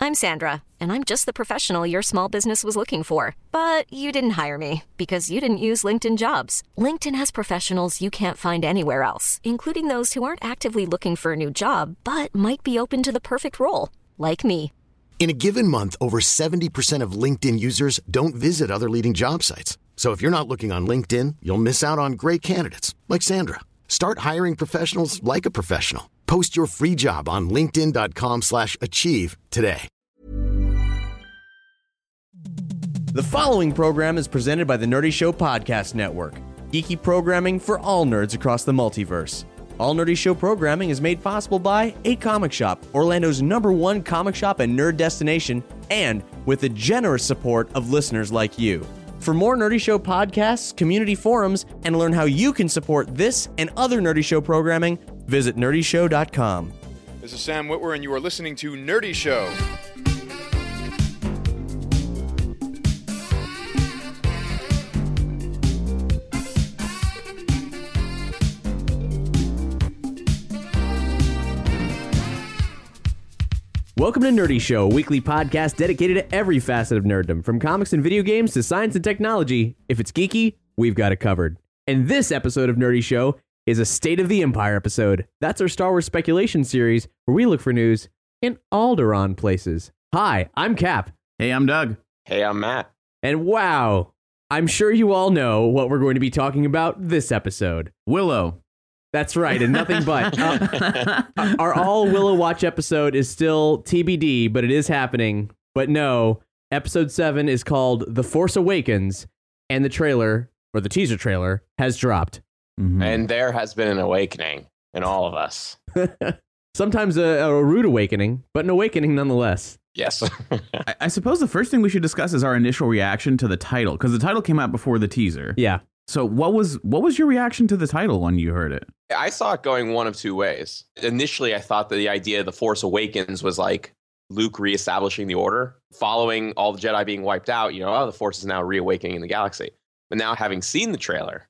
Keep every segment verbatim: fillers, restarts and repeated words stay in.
I'm Sandra, and I'm just the professional your small business was looking for. But you didn't hire me because you didn't use LinkedIn Jobs. LinkedIn has professionals you can't find anywhere else, including those who aren't actively looking for a new job, but might be open to the perfect role, like me. In a given month, over seventy percent of LinkedIn users don't visit other leading job sites. So if you're not looking on LinkedIn, you'll miss out on great candidates like Sandra. Start hiring professionals like a professional. Post your free job on linkedin dot com slash achieve today. The following program is presented by the Nerdy Show Podcast Network. Geeky programming for all nerds across the multiverse. All Nerdy Show programming is made possible by A Comic Shop, Orlando's number one comic shop and nerd destination, and with the generous support of listeners like you. For more Nerdy Show podcasts, community forums, and learn how you can support this and other Nerdy Show programming, visit nerdy show dot com. This is Sam Witwer, and you are listening to Nerdy Show. Welcome to Nerdy Show, a weekly podcast dedicated to every facet of nerddom, from comics and video games to science and technology. If it's geeky, we've got it covered. And this episode of Nerdy Show is a State of the Empire episode. That's our Star Wars speculation series, where we look for news in Alderaan places. Hi, I'm Cap. Hey, I'm Doug. Hey, I'm Matt. And wow, I'm sure you all know what we're going to be talking about this episode. Willow. That's right, and nothing but. Uh, our all Willow Watch episode is still T B D, but it is happening. But no, episode seven is called The Force Awakens, and the trailer, or the teaser trailer, has dropped. Mm-hmm. And there has been an awakening in all of us. Sometimes a, a rude awakening, but an awakening nonetheless. Yes. I, I suppose the first thing we should discuss is our initial reaction to the title, because the title came out before the teaser. Yeah. So what was what was your reaction to the title when you heard it? I saw it going one of two ways. Initially, I thought that the idea of The Force Awakens was like Luke reestablishing the Order, following all the Jedi being wiped out. You know, oh, the Force is now reawakening in the galaxy. But now, having seen the trailer,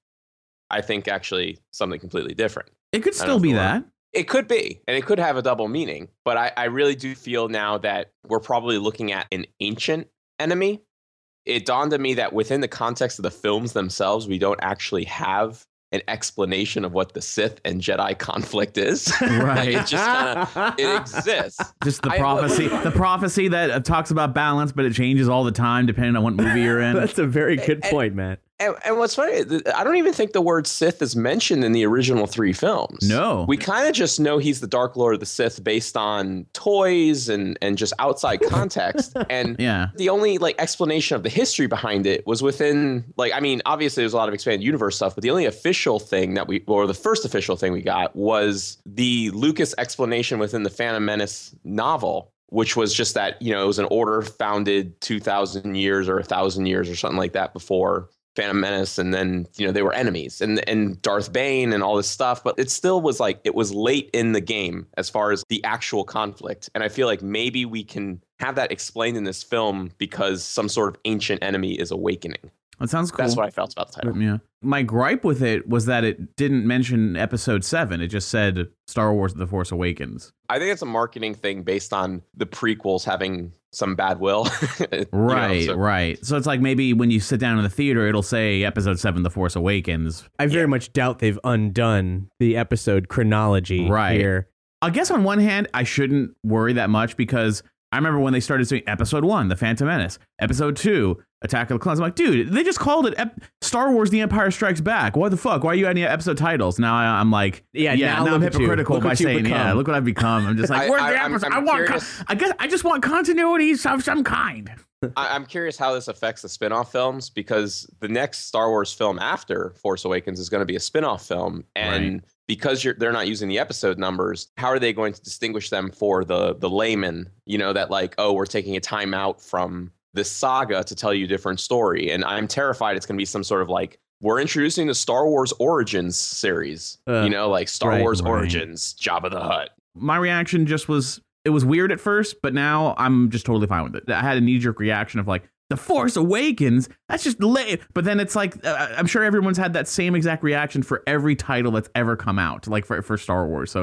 I think actually something completely different. It could still be that. It could be, and it could have a double meaning. But I, I really do feel now that we're probably looking at an ancient enemy. It dawned on me that within the context of the films themselves, we don't actually have an explanation of what the Sith and Jedi conflict is. Right. Like it just kind of, it exists. Just the I, prophecy, the prophecy that uh, talks about balance, but it changes all the time depending on what movie you're in. That's a very good and, point, Matt. And, and what's funny, I don't even think the word Sith is mentioned in the original three films. No. We kind of just know he's the Dark Lord of the Sith based on toys and, and just outside context. And yeah. the only like explanation of the history behind it was within, like, I mean, obviously there's a lot of expanded universe stuff, but the only official thing that we, or the first official thing we got was the Lucas explanation within the Phantom Menace novel, which was just that, you know, it was an order founded two thousand years or one thousand years or something like that before Phantom Menace, and then, you know, they were enemies, and and Darth Bane and all this stuff, but it still was like, it was late in the game as far as the actual conflict. And I feel like maybe we can have that explained in this film because some sort of ancient enemy is awakening. That sounds cool. That's what I felt about the title. Yeah. My gripe with it was that it didn't mention episode seven. It just said Star Wars The Force Awakens. I think it's a marketing thing based on the prequels having some bad will. Right, you know, so. right. So it's like maybe when you sit down in the theater, it'll say episode seven, The Force Awakens. I very yeah. much doubt they've undone the episode chronology right. here. I guess on one hand, I shouldn't worry that much because I remember when they started saying episode one, The Phantom Menace, episode two, Attack of the Clones. I'm like, dude, they just called it Ep- Star Wars The Empire Strikes Back. What the fuck? Why are you adding episod titles? Now I, I'm like, yeah, yeah now, now I'm look hypocritical by saying, become. yeah, look what I've become. I'm just like, I, where's I, the I'm, episode? I'm I want, curious. con- I guess I just want continuity of some kind. I, I'm curious how this affects the spin-off films, because the next Star Wars film after Force Awakens is going to be a spin-off film. And right. because you're, they're not using the episode numbers, how are they going to distinguish them for the the layman? You know, that like, oh, we're taking a time out from this saga to tell you a different story. And I'm terrified it's going to be some sort of like, we're introducing the Star Wars Origins series, uh, you know, like Star right, Wars right. Origins, Jabba the Hutt. My reaction just was, it was weird at first, but now I'm just totally fine with it. I had a knee-jerk reaction of like, The Force Awakens, that's just late. But then it's like, uh, I'm sure everyone's had that same exact reaction for every title that's ever come out, like for, for Star Wars. So it's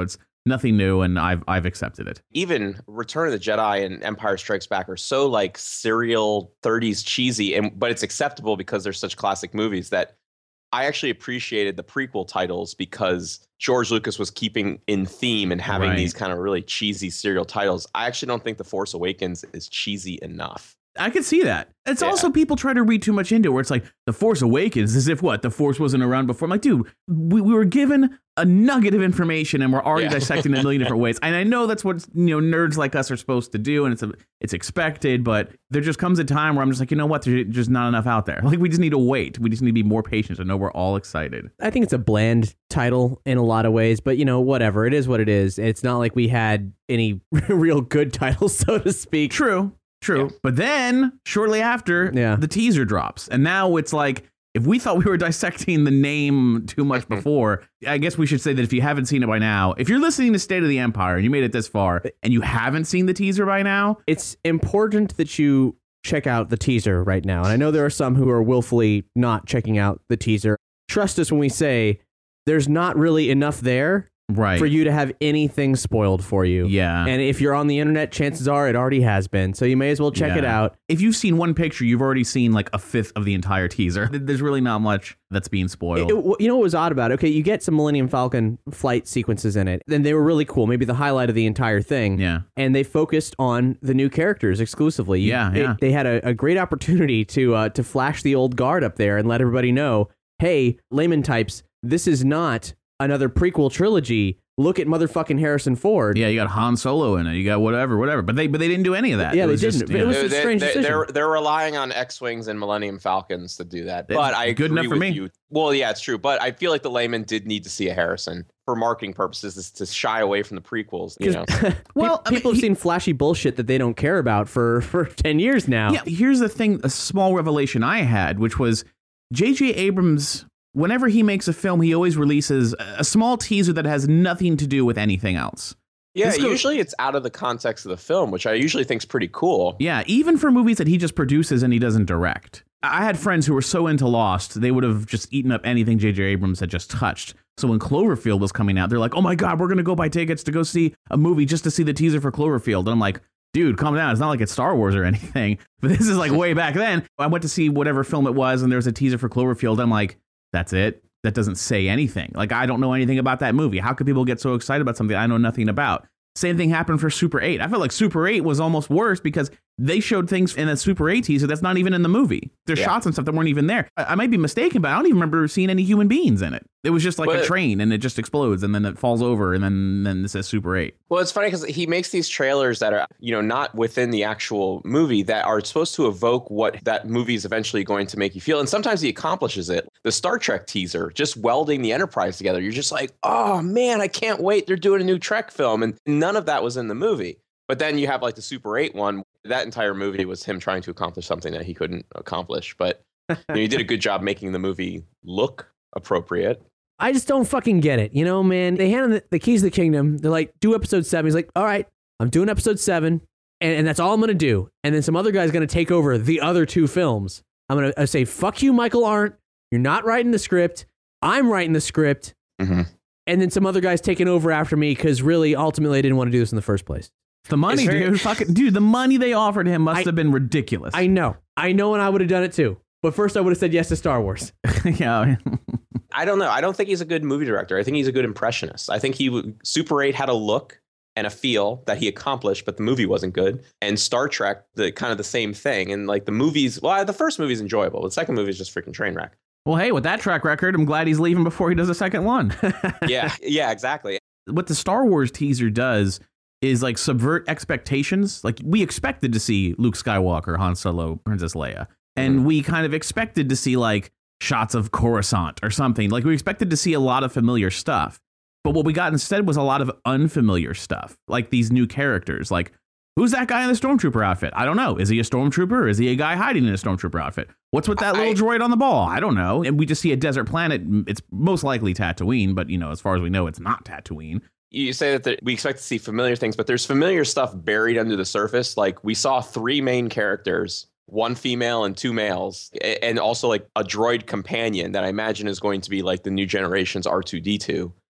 nothing new, and I've I've accepted it. Even Return of the Jedi and Empire Strikes Back are so like serial thirties cheesy, and but it's acceptable because they're such classic movies that I actually appreciated the prequel titles because George Lucas was keeping in theme and having Right. these kind of really cheesy serial titles. I actually don't think The Force Awakens is cheesy enough. I could see that. It's Yeah. also people try to read too much into it, where it's like The Force Awakens, as if what the Force wasn't around before. I'm like, dude, we, we were given a nugget of information and we're already Yeah. dissecting it a million different ways. And I know that's what you know nerds like us are supposed to do, and it's a, it's expected. But there just comes a time where I'm just like, you know what? There's just not enough out there. Like we just need to wait. We just need to be more patient and know we're all excited. I think it's a bland title in a lot of ways, but you know, whatever. It is what it is. It's not like we had any real good titles, so to speak. True. True. Yeah. But then shortly after, Yeah. the teaser drops. And now it's like, if we thought we were dissecting the name too much before, I guess we should say that if you haven't seen it by now, if you're listening to State of the Empire and you made it this far and you haven't seen the teaser by now, It's important that you check out the teaser right now. And I know there are some who are willfully not checking out the teaser. Trust us when we say there's not really enough there right. for you to have anything spoiled for you. Yeah. And if you're on the internet, chances are it already has been. So you may as well check Yeah. it out. If you've seen one picture, you've already seen like a fifth of the entire teaser. There's really not much that's being spoiled. It- it- you know what was odd about it? Okay, you get some Millennium Falcon flight sequences in it, and they were really cool. Maybe the highlight of the entire thing. Yeah. And they focused on the new characters exclusively. You- Yeah, they, yeah. They had a, a great opportunity to uh, to flash the old guard up there and let everybody know, hey, layman types, this is not another prequel trilogy. Look at motherfucking Harrison Ford. Yeah, you got Han Solo in it. You got whatever, whatever. But they but they didn't do any of that. Yeah, It they was just, didn't. you It know, was a They- strange they, decision. They're they're relying on X-wings and Millennium Falcons to do that. That's But I good agree enough for with me. you. Well, yeah, it's true. But I feel like the layman did need to see a Harrison for marketing purposes, is to shy away from the prequels. You know, Well, I mean, people have he- seen flashy bullshit that they don't care about for, for ten years now. Yeah, here's the thing, a small revelation I had, which was J J Abrams, whenever he makes a film, he always releases a small teaser that has nothing to do with anything else. yeah. This goes- Usually it's out of the context of the film, which I usually think is pretty cool. Yeah, even for movies that he just produces and he doesn't direct. I had friends who were so into Lost, they would have just eaten up anything J J Abrams had just touched. So when Cloverfield was coming out, they're like, oh my God, we're going to go buy tickets to go see a movie just to see the teaser for Cloverfield. And I'm like, dude, calm down. It's not like it's Star Wars or anything. But this is like way back then. I went to see whatever film it was and there was a teaser for Cloverfield. I'm like, that's it? That doesn't say anything. Like, I don't know anything about that movie. How could people get so excited about something I know nothing about? Same thing happened for Super eight. I felt like Super eight was almost worse because they showed things in a Super eight teaser that's not even in the movie. There's Yeah. shots and stuff that weren't even there. I, I might be mistaken, but I don't even remember seeing any human beings in it. It was just like a But- train and it just explodes and then it falls over and then, then it says Super eight. Well, it's funny because he makes these trailers that are, you know, not within the actual movie that are supposed to evoke what that movie is eventually going to make you feel. And sometimes he accomplishes it. The Star Trek teaser, just welding the Enterprise together. You're just like, oh man, I can't wait. They're doing a new Trek film. And none of that was in the movie. But then you have like the Super eight one. That entire movie was him trying to accomplish something that he couldn't accomplish. But you know, he did a good job making the movie look appropriate. I just don't fucking get it. You know, man, they hand him the, the keys to the kingdom. They're like, do episode seven. He's like, all right, I'm doing episode seven, and, and that's all I'm going to do. And then some other guy's going to take over the other two films. I'm going to say, fuck you, Michael Arndt. You're not writing the script. I'm writing the script. Mm-hmm. And then some other guy's taking over after me because really, ultimately, I didn't want to do this in the first place. The money, Is there- dude, fucking, dude, the money they offered him must I- have been ridiculous. I know. I know, and I would have done it too. But first, I would have said yes to Star Wars. yeah. I don't know. I don't think he's a good movie director. I think he's a good impressionist. I think he w- Super eight had a look and a feel that he accomplished, but the movie wasn't good. And Star Trek, the kind of the same thing. And like the movies, well, the first movie is enjoyable. The second movie is just freaking train wreck. Well, hey, with that track record, I'm glad he's leaving before he does a second one. Yeah, yeah, exactly. What the Star Wars teaser does is like subvert expectations. Like we expected to see Luke Skywalker, Han Solo, Princess Leia. And Mhm. we kind of expected to see like shots of Coruscant or something. Like we expected to see a lot of familiar stuff. But what we got instead was a lot of unfamiliar stuff, like these new characters. Like, who's that guy in the Stormtrooper outfit? I don't know. Is he a Stormtrooper or is he a guy hiding in a Stormtrooper outfit? What's with that I- little droid on the ball? I don't know. And we just see a desert planet. It's most likely Tatooine, but, you know, as far as we know, it's not Tatooine. You say that the, we expect to see familiar things, but there's familiar stuff buried under the surface. Like we saw three main characters, one female and two males, a- and also like a droid companion that I imagine is going to be like the new generation's R two D two.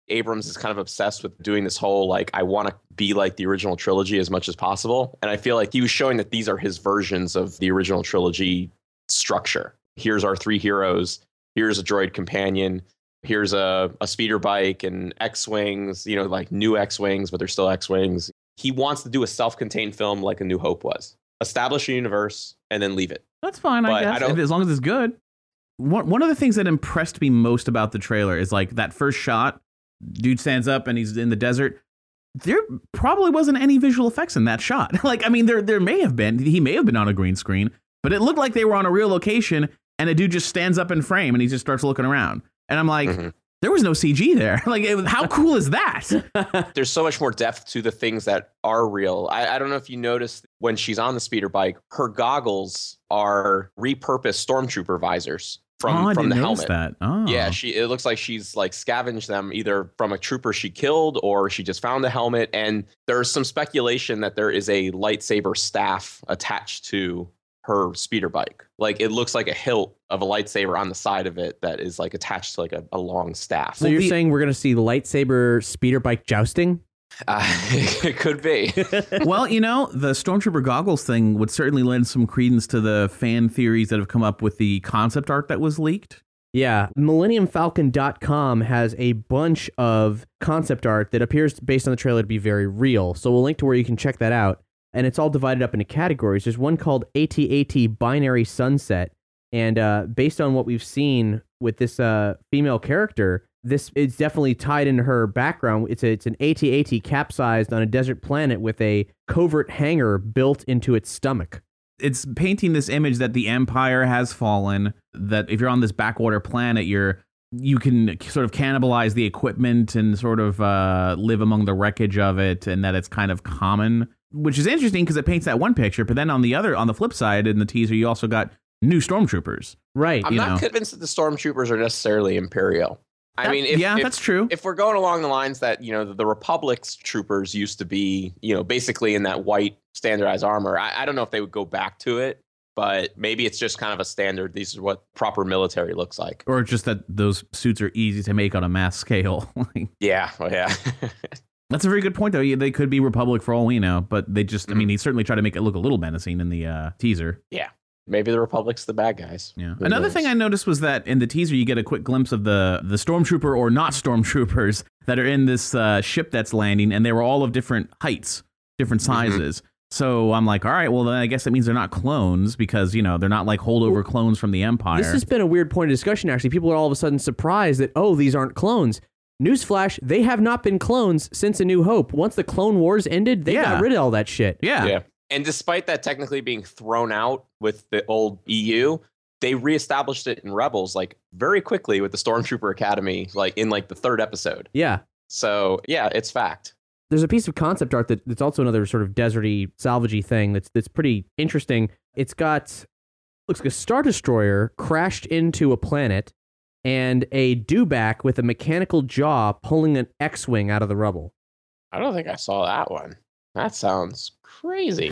Abrams is kind of obsessed with doing this whole, like, I want to be like the original trilogy as much as possible. And I feel like he was showing that these are his versions of the original trilogy structure. Here's our three heroes. Here's a droid companion. Here's a, a speeder bike and X-Wings, you know, like new X-Wings, but they're still X-Wings. He wants to do a self-contained film like A New Hope was. Establish a universe and then leave it. That's fine, But I I guess, don't- if- as long as it's good. One, one of the things that impressed me most about the trailer is like that first shot. Dude stands up and he's in the desert. There probably wasn't any visual effects in that shot. Like, I mean, there there may have been. He may have been on a green screen, but it looked like they were on a real location and a dude just stands up in frame and he just starts looking around. And I'm like, Mhm. there was no C G there. Like, it, how cool is that? There's so much more depth to the things that are real. I, I don't know if you noticed when she's on the speeder bike, her goggles are repurposed stormtrooper visors from, oh, I from didn't the notice helmet. that. Oh. Yeah, she. It looks like she's like scavenged them either from a trooper she killed or she just found the helmet. And there's some speculation that there is a lightsaber staff attached to her speeder bike. Like it looks like a hilt of a lightsaber on the side of it that is like attached to like a, a long staff. So you're the- saying we're going to see lightsaber speeder bike jousting? Uh, it could be. Well, you know, the Stormtrooper goggles thing would certainly lend some credence to the fan theories that have come up with the concept art that was leaked. Yeah, millennium falcon dot com has a bunch of concept art that appears, based on the trailer, to be very real. So we'll link to where you can check that out. And it's all divided up into categories. There's one called A T A T Binary Sunset. And uh, based on what we've seen with this uh, female character, this is definitely tied into her background. It's a, it's an A T A T capsized on a desert planet with a covert hangar built into its stomach. It's painting this image that the Empire has fallen, that if you're on this backwater planet, you're you can sort of cannibalize the equipment and sort of uh, live among the wreckage of it, and that it's kind of common, which is interesting because it paints that one picture. But then on the other, on the flip side, in the teaser, you also got new stormtroopers. Right. I'm you not know. convinced that the stormtroopers are necessarily Imperial. I That- mean, if, yeah, if- that's true. If we're going along the lines that, you know, the, the Republic's troopers used to be, you know, basically in that white standardized armor, I, I don't know if they would go back to it, but maybe it's just kind of a standard. This is what proper military looks like. Or just that those suits are easy to make on a mass scale. Like, Yeah, well, yeah. that's a very good point, though. Yeah, they could be Republic for all we know, but they just, I Mm-hmm. mean, he certainly tried to make it look a little menacing in the uh, teaser. yeah. Maybe the Republic's the bad guys. Yeah. Who Another knows? thing I noticed was that in the teaser, you get a quick glimpse of the the stormtrooper or not stormtroopers that are in this uh, ship that's landing, and they were all of different heights, different sizes. So I'm like, all right, well, then I guess that means they're not clones because, you know, they're not like holdover clones from the Empire. This has been a weird point of discussion, actually. People are all of a sudden surprised that, oh, these aren't clones. Newsflash, they have not been clones since A New Hope. Once the Clone Wars ended, they Yeah. got rid of all that shit. yeah. Yeah. And despite that technically being thrown out with the old E U, they reestablished it in Rebels like very quickly with the Stormtrooper Academy, like in like the third episode. Yeah. So yeah, it's fact. There's a piece of concept art that, that's also another sort of deserty, salvagey thing that's that's pretty interesting. It's got, looks like a Star Destroyer crashed into a planet and a dewback with a mechanical jaw pulling an X-Wing out of the rubble. I don't think I saw that one. That sounds crazy.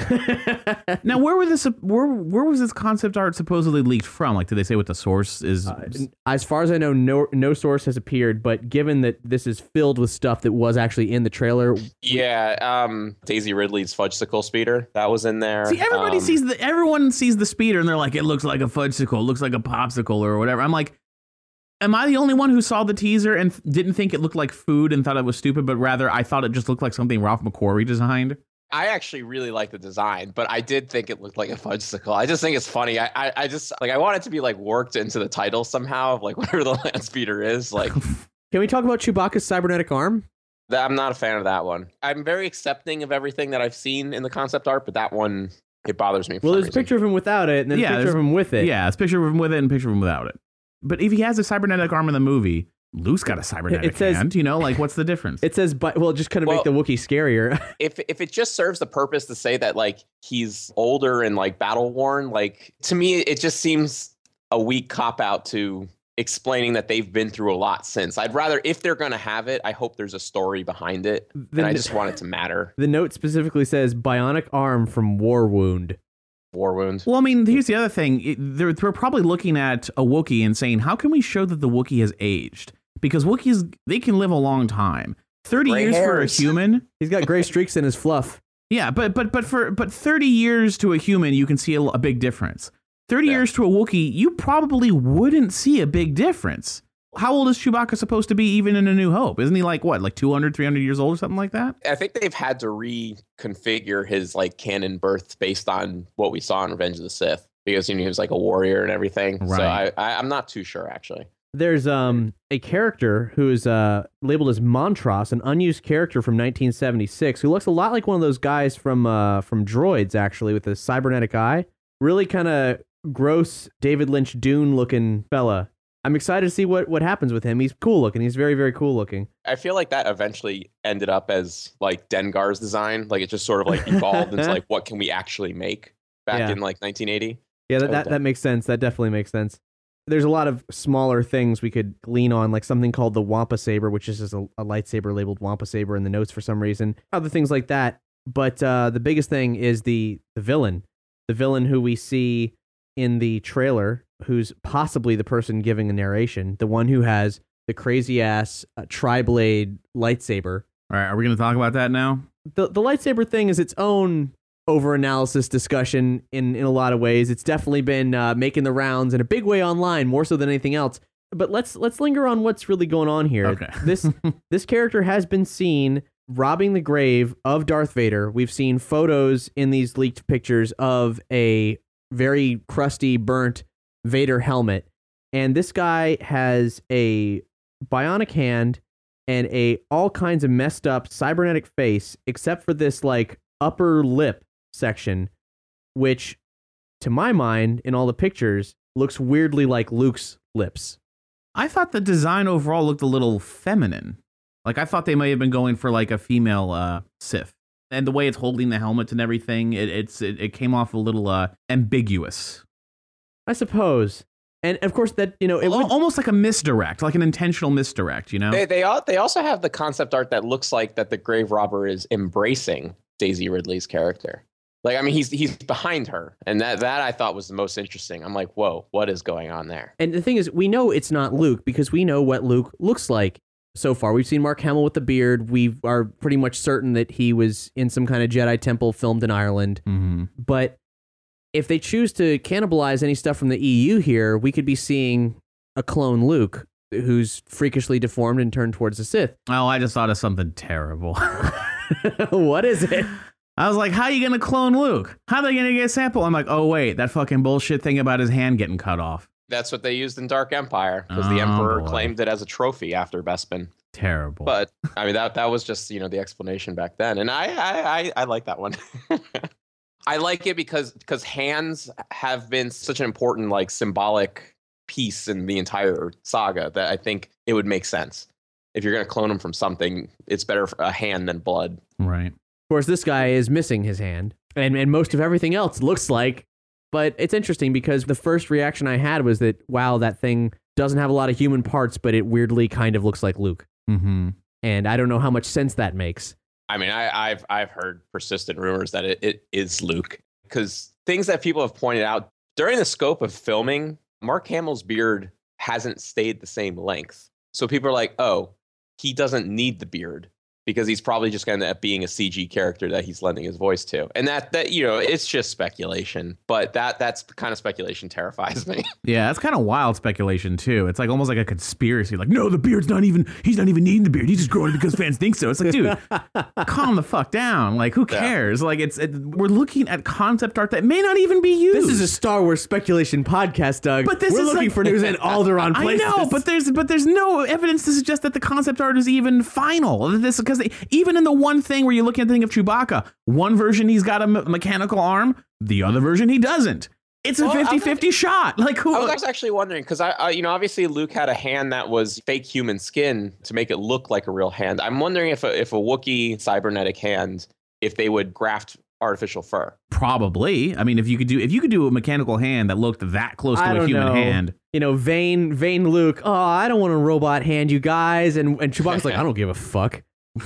Now, where were this? Where where was this concept art supposedly leaked from? Like, did they say what the source is? Uh, as far as I know, no no source has appeared, but given that this is filled with stuff that was actually in the trailer, Yeah, um, Daisy Ridley's Fudgesicle speeder that was in there. See, everybody Um, sees the everyone sees the speeder, and they're like, it looks like a fudgesicle, it looks like a popsicle, or whatever. I'm like, am I the only one who saw the teaser and th- didn't think it looked like food and thought it was stupid, but rather I thought it just looked like something Ralph McQuarrie designed? I actually really like the design, but I did think it looked like a fudgesicle. I just think it's funny. I, I, I just like I want it to be like worked into the title somehow of like whatever the land speeder is. Like, can we talk about Chewbacca's cybernetic arm? that, I'm not a fan of that one. I'm very accepting of everything that I've seen in the concept art, but that one it bothers me. For Well, some there's a reason. picture of him without it, and then Yeah, a picture there's- of him with it. Yeah, it's a picture of him with it and a picture of him without it. But if he has a cybernetic arm in the movie, Luke's got a cybernetic It says- hand. You know, like, what's the difference? It says, but well, just kind of Well- make the Wookiee scarier. if if it just serves the purpose to say that like he's older and like battle worn, like to me it just seems a weak cop out to explaining that they've been through a lot since. I'd rather, if they're going to have it, I hope there's a story behind it, The- and I just want it to matter. The note specifically says bionic arm from war wound. War wound. Well, I mean, here's the other thing. It, they're, they're probably looking at a Wookiee and saying, how can we show that the Wookiee has aged? because Wookiees, they can live a long time. thirty Gray years hairs. for a human. He's got gray streaks in his fluff. Yeah, but but but for but thirty years to a human, you can see a, a big difference. thirty Yeah. years to a Wookiee, you probably wouldn't see a big difference. How old is Chewbacca supposed to be even in A New Hope? Isn't he like, what, like two hundred, three hundred years old or something like that? I think they've had to reconfigure his like canon birth based on what we saw in Revenge of the Sith, because you know he was like a warrior and everything. So Right. I, I I'm not too sure actually. There's um a character who is uh labeled as Montross, an unused character from nineteen seventy-six, who looks a lot like one of those guys from uh from Droids, actually, with a cybernetic eye. Really kind of gross David Lynch Dune looking fella. I'm excited to see what what happens with him. He's cool looking. He's very, very cool looking. I feel like that eventually ended up as like Dengar's design. Like it just sort of like evolved into like what can we actually make back Yeah. in like nineteen eighty. Yeah, that, Oh, that, damn. that makes sense. That definitely makes sense. There's a lot of smaller things we could lean on, like something called the Wampa Saber, which is just a, a lightsaber labeled Wampa Saber in the notes for some reason. Other things like that. But uh, the biggest thing is the the villain. The villain who we see in the trailer, who's possibly the person giving the narration, the one who has the crazy ass uh, tri-blade lightsaber. All right, are we going to talk about that now? The the lightsaber thing is its own over-analysis discussion in, in a lot of ways. It's definitely been uh, making the rounds in a big way online, more so than anything else. But let's let's linger on what's really going on here. Okay. This this character has been seen robbing the grave of Darth Vader. We've seen photos in these leaked pictures of a very crusty, burnt Vader helmet. And this guy has a bionic hand and a all kinds of messed up cybernetic face, except for this like upper lip section, which to my mind in all the pictures looks weirdly like Luke's lips. I thought the design overall looked a little feminine. Like, I thought they may have been going for like a female uh, Sith. And the way it's holding the helmet and everything, it, it's it, it came off a little uh, ambiguous. I suppose. And of course that, you know, it Al- would, almost like a misdirect, like an intentional misdirect, you know? They they al- they also have the concept art that looks like that the grave robber is embracing Daisy Ridley's character. Like, I mean, he's he's behind her, and that that I thought was the most interesting. I'm like, whoa, what is going on there? and the thing is, we know it's not Luke because we know what Luke looks like so far. We've seen Mark Hamill with the beard. We are pretty much certain that he was in some kind of Jedi temple filmed in Ireland. Mm-hmm. But if they choose to cannibalize any stuff from the E U here, we could be seeing a clone Luke who's freakishly deformed and turned towards the Sith. Oh, I just thought of something terrible. What is it? I was like, how are you going to clone Luke? How are they going to get a sample? I'm like, oh, wait, that fucking bullshit thing about his hand getting cut off. That's what they used in Dark Empire, because the Oh, Emperor boy. claimed it as a trophy after Bespin. Terrible. But I mean, that that was just, you know, the explanation back then, and I I I, I like that one. I like it because because hands have been such an important like symbolic piece in the entire saga that I think it would make sense. If you're going to clone them from something, it's better for a hand than blood. Right. Of course, this guy is missing his hand, and, and most of everything else looks like. But it's interesting because the first reaction I had was that, wow, that thing doesn't have a lot of human parts, but it weirdly kind of looks like Luke. Mm-hmm. And I don't know how much sense that makes. I mean, I, I've I've heard persistent rumors that it, it is Luke, because things that people have pointed out during the scope of filming, Mark Hamill's beard hasn't stayed the same length. So people are like, oh, he doesn't need the beard because he's probably just going to end up being a C G character that he's lending his voice to. And that, that you know, it's just speculation. But that that's the kind of speculation terrifies me. Yeah, that's kind of wild speculation, too. It's like almost like a conspiracy. Like, no, the beard's not even, he's not even needing the beard. He's just growing it because fans think so. It's like, dude, calm the fuck down. Like, who cares? Like, it's it, we're looking at concept art that may not even be used. This is a Star Wars speculation podcast, Doug. But this We're is looking like- for news in Alderaan I places. know, but there's but there's no evidence to suggest that the concept art is even final. This because even in the one thing where you're looking at the thing of Chewbacca, one version he's got a me- mechanical arm, the other version he doesn't. It's a Well, I was fifty-fifty shot. Like who? I was actually wondering because I, uh, you know, obviously Luke had a hand that was fake human skin to make it look like a real hand. I'm wondering if a, if a Wookiee cybernetic hand, if they would graft artificial fur. Probably. I mean, if you could do if you could do a mechanical hand that looked that close to I a don't human know. hand. You know, vain, vain Luke. Oh, I don't want a robot hand, you guys. And and Chewbacca's like, I don't give a fuck.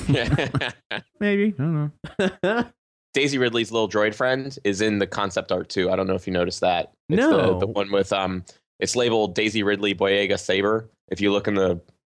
Maybe. I don't know. Daisy Ridley's little droid friend is in the concept art too. I don't know if you noticed that. It's No. the, the one with um, it's labeled Daisy Ridley Boyega Saber. If you look in the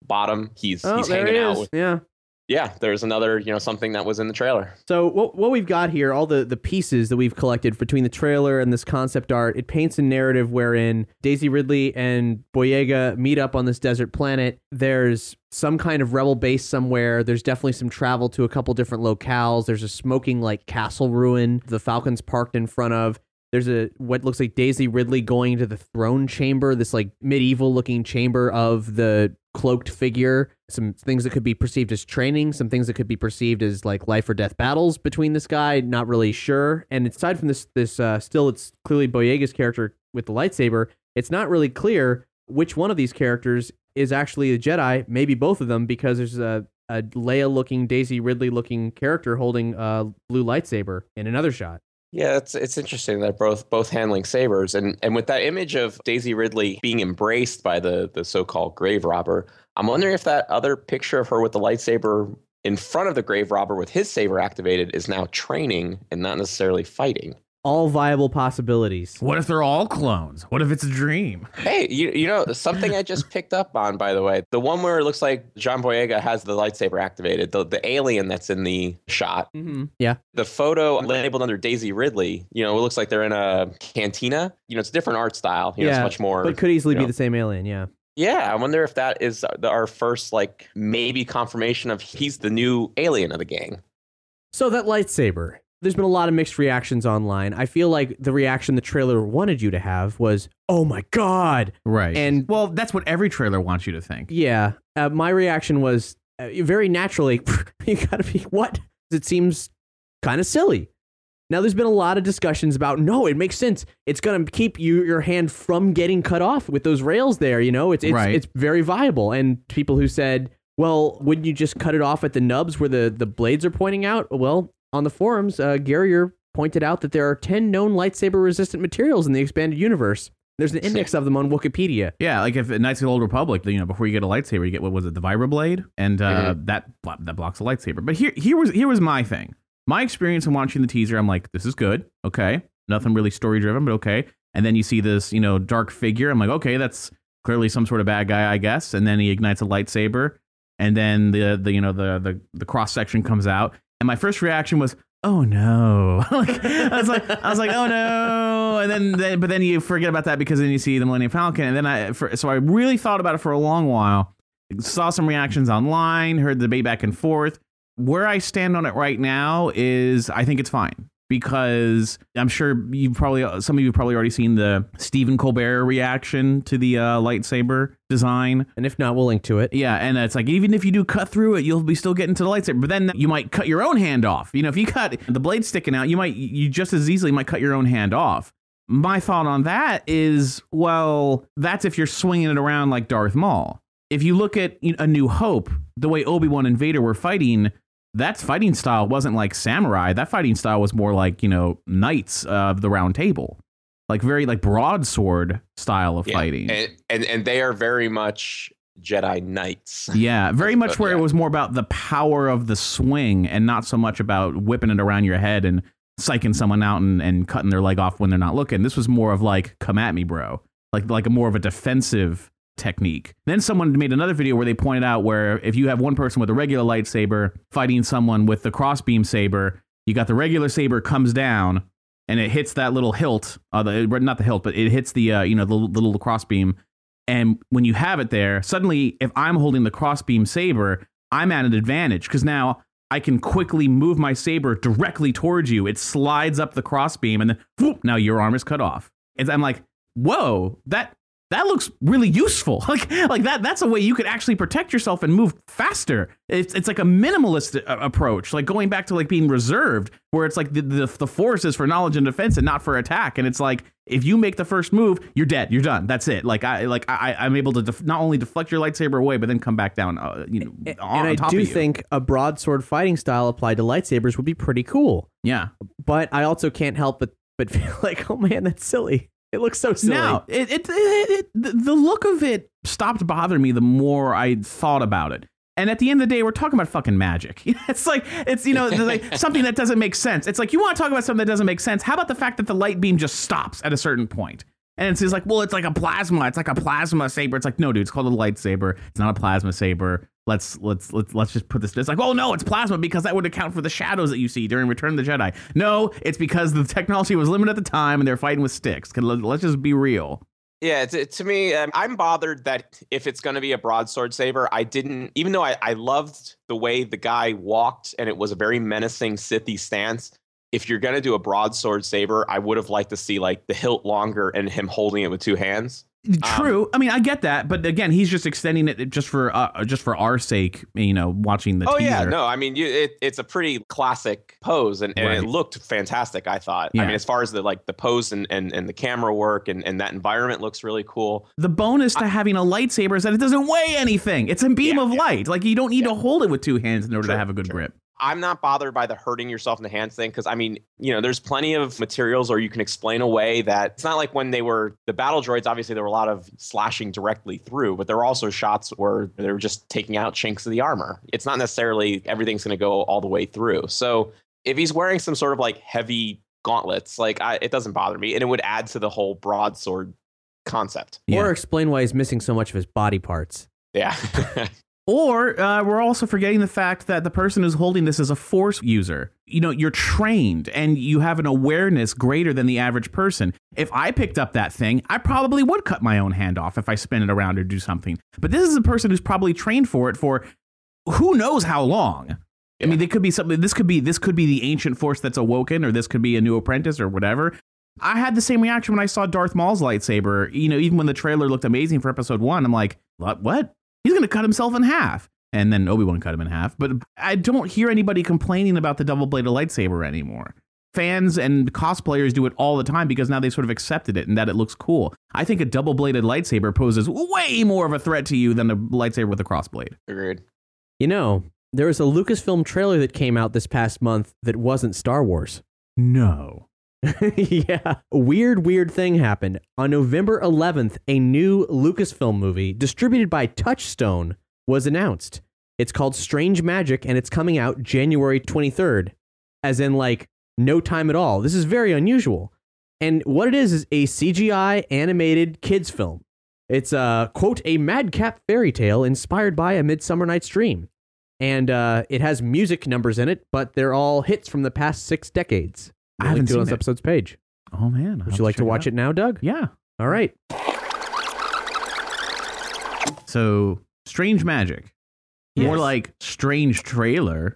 bottom. He's Oh, he's there hanging he out is. with. Yeah. Yeah, there's another, you know, something that was in the trailer. So what what we've got here, all the, the pieces that we've collected between the trailer and this concept art, it paints a narrative wherein Daisy Ridley and Boyega meet up on this desert planet. There's some kind of rebel base somewhere. There's definitely some travel to a couple different locales. There's a smoking like castle ruin the Falcon's parked in front of. There's a what looks like Daisy Ridley going to the throne chamber, this like medieval looking chamber of the cloaked figure. Some things that could be perceived as training, some things that could be perceived as like life or death battles between this guy. Not really sure. And aside from this, this uh, still it's clearly Boyega's character with the lightsaber. It's not really clear which one of these characters is actually a Jedi. Maybe both of them, because there's a a Leia looking, Daisy Ridley looking character holding a blue lightsaber in another shot. Yeah, it's it's interesting that both both handling sabers, and and with that image of Daisy Ridley being embraced by the the so-called grave robber, I'm wondering if that other picture of her with the lightsaber in front of the grave robber with his saber activated is now training and not necessarily fighting. All viable possibilities. What if they're all clones? What if it's a dream? Hey, you you know, something I just picked up on, by the way, the one where it looks like John Boyega has the lightsaber activated, the, the alien that's in the shot, Mm-hmm. Yeah. the photo labeled under Daisy Ridley, you know, it looks like they're in a cantina. You know, it's a different art style. You know, Yeah, it's much more. But could easily you be know. the same alien, yeah. Yeah, I wonder if that is the, our first, like, maybe confirmation of he's the new alien of the gang. So that lightsaber, there's been a lot of mixed reactions online. I feel like the reaction the trailer wanted you to have was, oh my God. Right. And- well, that's what every trailer wants you to think. Yeah. Uh, my reaction was uh, very naturally, you gotta be, what? It seems kind of silly. Now, there's been a lot of discussions about, no, it makes sense. It's going to keep you your hand from getting cut off with those rails there. You know, it's it's, Right. it's very viable. And people who said, well, wouldn't you just cut it off at the nubs where the, the blades are pointing out? Well, on the forums, uh, Garrier pointed out that there are ten known lightsaber resistant materials in the expanded universe. There's an index of them on Wikipedia. Yeah, like if Knights of the Old Republic, you know, before you get a lightsaber, you get, what was it, the vibroblade, and uh, Mhm. that that blocks a lightsaber. But here, here was here was my thing. My experience in watching the teaser, I'm like, this is good, okay, nothing really story driven, but okay. And then you see this, you know, dark figure. I'm like, okay, that's clearly some sort of bad guy, I guess. And then he ignites a lightsaber, and then the the you know the the the cross section comes out, and my first reaction was, oh no. like, I was like, I was like, oh no. And then, then, but then you forget about that because then you see the Millennium Falcon. And then I, for, so I really thought about it for a long while, saw some reactions online, heard the debate back and forth. Where I stand on it right now is I think it's fine, because I'm sure you've probably, some of you have probably already seen the Stephen Colbert reaction to the uh, lightsaber design. And if not, we'll link to it. Yeah, and it's like, even if you do cut through it, you'll be still getting to the lightsaber. But then you might cut your own hand off. You know, if you cut the blade sticking out, you might, you just as easily might cut your own hand off. My thought on that is, well, that's if you're swinging it around like Darth Maul. If you look at you know, A New Hope, the way Obi-Wan and Vader were fighting, that fighting style wasn't like samurai. That fighting style was more like, you know, knights of the round table. Like very like broadsword style of Yeah, fighting. And, and and they are very much Jedi Knights. Yeah, very much where yeah. it was more about the power of the swing and not so much about whipping it around your head and psyching someone out and, and cutting their leg off when they're not looking. This was more of like, come at me, bro. Like like a more of a defensive technique. Then someone made another video where they pointed out where if you have one person with a regular lightsaber fighting someone with the crossbeam saber, you got the regular saber comes down and it hits that little hilt, uh, the, not the hilt, but it hits the, uh, you know, the, the little crossbeam. And when you have it there, suddenly if I'm holding the crossbeam saber, I'm at an advantage because now I can quickly move my saber directly towards you. It slides up the crossbeam and then whoop, now your arm is cut off. And I'm like, whoa, that that looks really useful. Like like that that's a way you could actually protect yourself and move faster. It's it's like a minimalist uh, approach, like going back to like being reserved, where it's like the, the the force is for knowledge and defense and not for attack. And it's like if you make the first move, you're dead. You're done. That's it. Like I like I I'm able to def- not only deflect your lightsaber away, but then come back down. Uh, you know, And, on and I top do of you. think a broadsword fighting style applied to lightsabers would be pretty cool. yeah. But I also can't help but, but feel like, oh man, that's silly. It looks so silly. No, it, it, it, it the the look of it stopped bothering me the more I thought about it. And at the end of the day, we're talking about fucking magic. It's like, it's, you know, like something that doesn't make sense. It's like, you want to talk about something that doesn't make sense. How about the fact that the light beam just stops at a certain point? And it's just like, well, it's like a plasma. It's like a plasma saber. It's like, no, dude, it's called a lightsaber. It's not a plasma saber. Let's let's let's let's just put this. It's like, oh no, it's plasma because that would account for the shadows that you see during Return of the Jedi. No, it's because the technology was limited at the time and they're fighting with sticks. Let's just be real. Yeah, to, to me, um, I'm bothered that if it's going to be a broadsword saber, I didn't, even though I, I loved the way the guy walked and it was a very menacing Sithy stance. If you're going to do a broadsword saber, I would have liked to see like the hilt longer and him holding it with two hands. True. Um, I mean, I get that, but again, he's just extending it just for uh, just for our sake, you know, watching the oh teaser. yeah, no, I mean, you, it, it's a pretty classic pose, and, and Right. it looked fantastic. I thought. Yeah. I mean, as far as the like the pose and, and, and the camera work and, and that environment looks really cool. The bonus to having a lightsaber is that it doesn't weigh anything. It's a beam Yeah, of yeah. light. Like you don't need Yeah. to hold it with two hands in order True, to have a good true. grip. I'm not bothered by the hurting yourself in the hands thing because, I mean, you know, there's plenty of materials or you can explain away that it's not like when they were the battle droids, obviously there were a lot of slashing directly through, but there were also shots where they were just taking out chinks of the armor. It's not necessarily everything's going to go all the way through. So if he's wearing some sort of like heavy gauntlets, like I, it doesn't bother me. And it would add to the whole broadsword concept. Yeah. Or explain why he's missing so much of his body parts. Yeah. Or uh, we're also forgetting the fact that the person who's holding this is a Force user. You know, you're trained and you have an awareness greater than the average person. If I picked up that thing, I probably would cut my own hand off if I spin it around or do something. But this is a person who's probably trained for it for who knows how long. Yeah. I mean, they could be something. This could be this could be the ancient Force that's awoken, or this could be a new apprentice, or whatever. I had the same reaction when I saw Darth Maul's lightsaber. You know, even when the trailer looked amazing for Episode One, I'm like, what? What? He's going to cut himself in half. And then Obi-Wan cut him in half. But I don't hear anybody complaining about the double-bladed lightsaber anymore. Fans and cosplayers do it all the time because now they sort of accepted it and that it looks cool. I think a double-bladed lightsaber poses way more of a threat to you than a lightsaber with a crossblade. Agreed. You know, there was a Lucasfilm trailer that came out this past month that wasn't Star Wars. No. Yeah. A weird, weird thing happened. On November eleventh, a new Lucasfilm movie distributed by Touchstone was announced. It's called Strange Magic, and it's coming out January twenty-third, as in, like, no time at all. This is very unusual. And what it is is a C G I animated kids film. It's, uh, quote, a madcap fairy tale inspired by A Midsummer Night's Dream. And uh, it has music numbers in it, but they're all hits from the past six decades. I haven't to it on seen this it. episode's page. Oh, man. Would you like to watch it now, Doug? Yeah. All right. So, Strange Magic. More Yes. like Strange Trailer.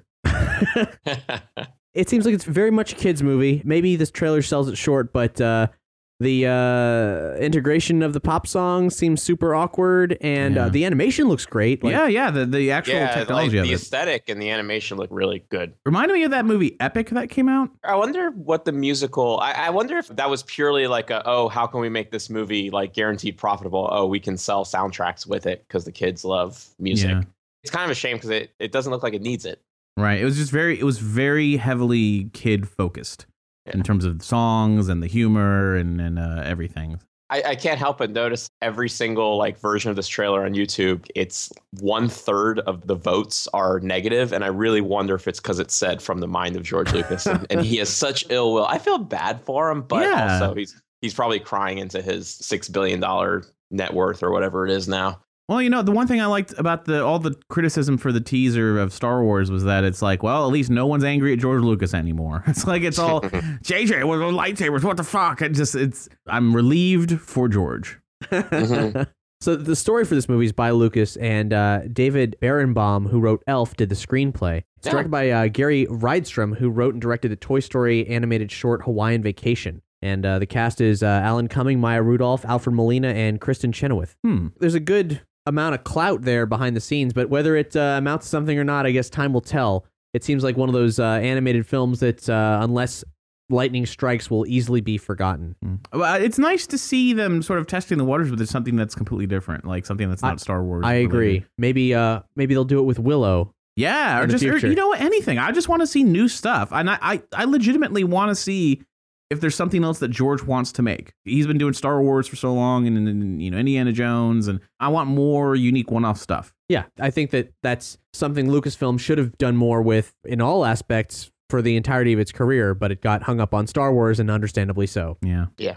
It seems like it's very much a kid's movie. Maybe this trailer sells it short, but uh, the uh, integration of the pop song seems super awkward, and Yeah. uh, the animation looks great. Like, yeah, yeah. The, the actual yeah, like technology the of it. aesthetic and the animation look really good. Reminded me of that movie Epic that came out. I wonder what the musical. I, I wonder if that was purely like a, oh, how can we make this movie like guaranteed profitable? Oh, we can sell soundtracks with it because the kids love music. Yeah. It's kind of a shame because it, it doesn't look like it needs it. Right. It was just very, it was very heavily kid focused Yeah. in terms of songs and the humor and, and uh, everything. I, I can't help but notice every single like version of this trailer on YouTube, it's one third of the votes are negative, and I really wonder if it's because it's said from the mind of George Lucas, and, and he has such ill will. I feel bad for him, but Yeah. also he's he's probably crying into his six billion dollar net worth or whatever it is now. Well, you know, the one thing I liked about the all the criticism for the teaser of Star Wars was that it's like, well, at least no one's angry at George Lucas anymore. It's like it's all J J with lightsabers. What the fuck? It just it's I'm relieved for George. Mm-hmm. So the story for this movie is by Lucas, and uh, David Berenbaum, who wrote Elf, did the screenplay. It's Yeah. directed by uh, Gary Rydstrom, who wrote and directed the Toy Story animated short Hawaiian Vacation. And uh, the cast is uh, Alan Cumming, Maya Rudolph, Alfred Molina, and Kristen Chenoweth. Hmm. There's a good amount of clout there behind the scenes, but whether it uh, amounts to something or not, I guess time will tell. It seems like one of those uh, animated films that, uh, unless lightning strikes, will easily be forgotten. Well, it's nice to see them sort of testing the waters with something that's completely different, like something that's not I- Star Wars. I agree. related. Maybe, uh, maybe they'll do it with Willow. Yeah, or in the just or, future. you know what, anything. I just want to see new stuff, and I I, I legitimately want to see if there's something else that George wants to make. He's been doing Star Wars for so long, and, and, and you know Indiana Jones, and I want more unique one-off stuff. Yeah, I think that that's something Lucasfilm should have done more with in all aspects for the entirety of its career, but it got hung up on Star Wars, and understandably so. Yeah. Yeah.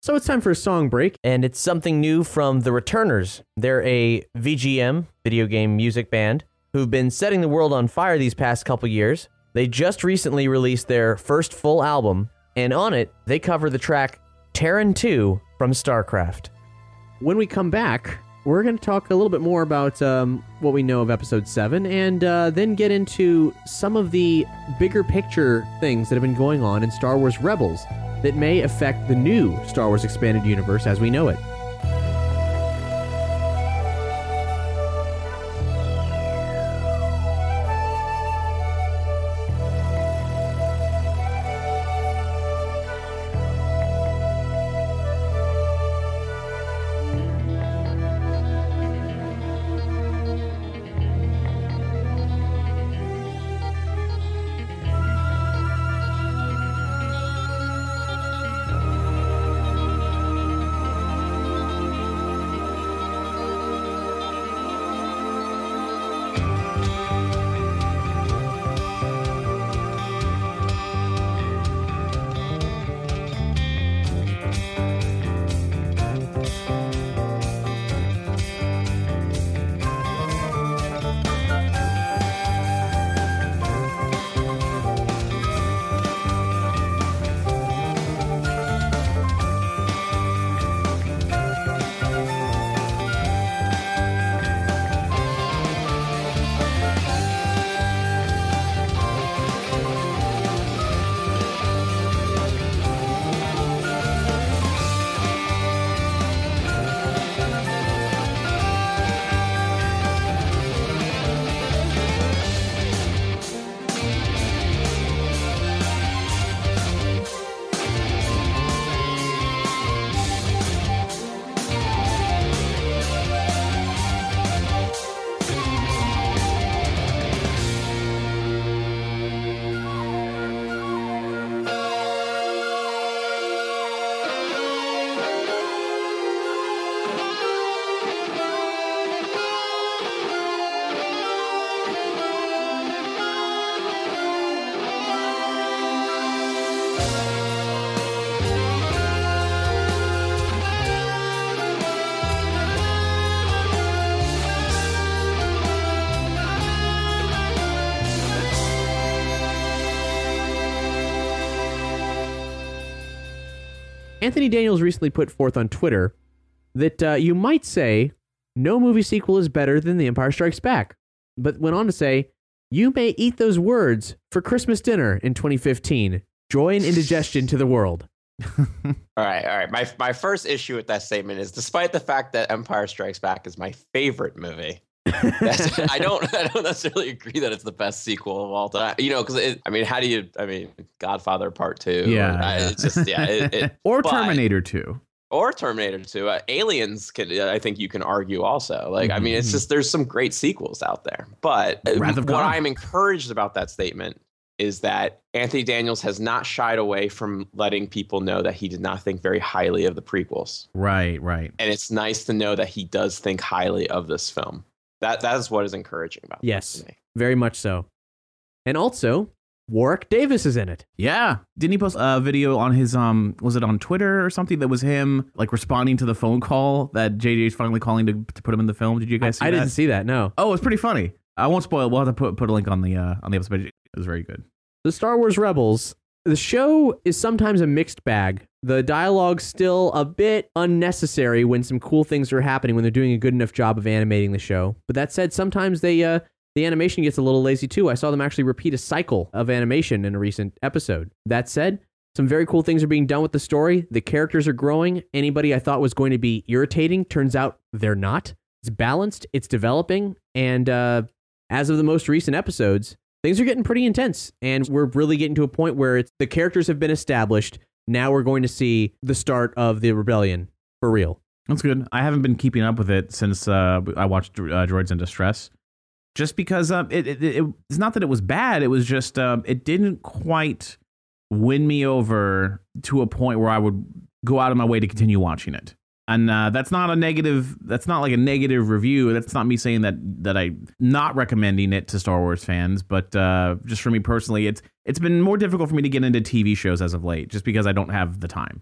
So it's time for a song break. And it's something new from The Returners. They're a V G M, video game music band, who've been setting the world on fire these past couple years. They just recently released their first full album, and on it, they cover the track Terran two from StarCraft. When we come back, we're going to talk a little bit more about um, what we know of Episode seven, and uh, then get into some of the bigger picture things that have been going on in Star Wars Rebels that may affect the new Star Wars Expanded Universe as we know it. Anthony Daniels recently put forth on Twitter that uh, you might say no movie sequel is better than The Empire Strikes Back, but went on to say, you may eat those words for Christmas dinner in twenty fifteen. Joy and indigestion to the world. all right, all right. My my first issue with that statement is, despite the fact that Empire Strikes Back is my favorite movie, that's, I don't I don't necessarily agree that it's the best sequel of all time. You know, because I mean, how do you? I mean, Godfather Part Two. Yeah, or, uh, it's just yeah. It, it, or but, Terminator Two. Or Terminator two. Uh, Aliens, could, uh, I think you can argue also. Like, mm-hmm. I mean, it's just, there's some great sequels out there. But Wrath of what God. I'm encouraged about that statement is that Anthony Daniels has not shied away from letting people know that he did not think very highly of the prequels. Right, right. And it's nice to know that he does think highly of this film. That That is what is encouraging about it. Yes, very much so. And also, Warwick Davis is in it. Yeah. Didn't he post a video on his, um, was it on Twitter or something that was him like responding to the phone call that J J's finally calling to, to put him in the film? Did you guys see I, I that? didn't see that, no. Oh, it's pretty funny. I won't spoil it. We'll have to put, put a link on the, uh, on the episode. It was very good. The Star Wars Rebels, the show is sometimes a mixed bag. The dialogue's still a bit unnecessary when some cool things are happening, when they're doing a good enough job of animating the show. But that said, sometimes they, uh, the animation gets a little lazy too. I saw them actually repeat a cycle of animation in a recent episode. That said, some very cool things are being done with the story. The characters are growing. Anybody I thought was going to be irritating, turns out they're not. It's balanced, it's developing, and uh, as of the most recent episodes, things are getting pretty intense, and we're really getting to a point where it's, the characters have been established. Now we're going to see the start of the rebellion for real. That's good. I haven't been keeping up with it since uh, I watched uh, Droids in Distress. Just because um, it, it, it, it's not that it was bad. It was just um, it didn't quite win me over to a point where I would go out of my way to continue watching it. And uh, that's not a negative. That's not like a negative review. That's not me saying that that I'm not recommending it to Star Wars fans. But uh, just for me personally, it's it's been more difficult for me to get into T V shows as of late, just because I don't have the time.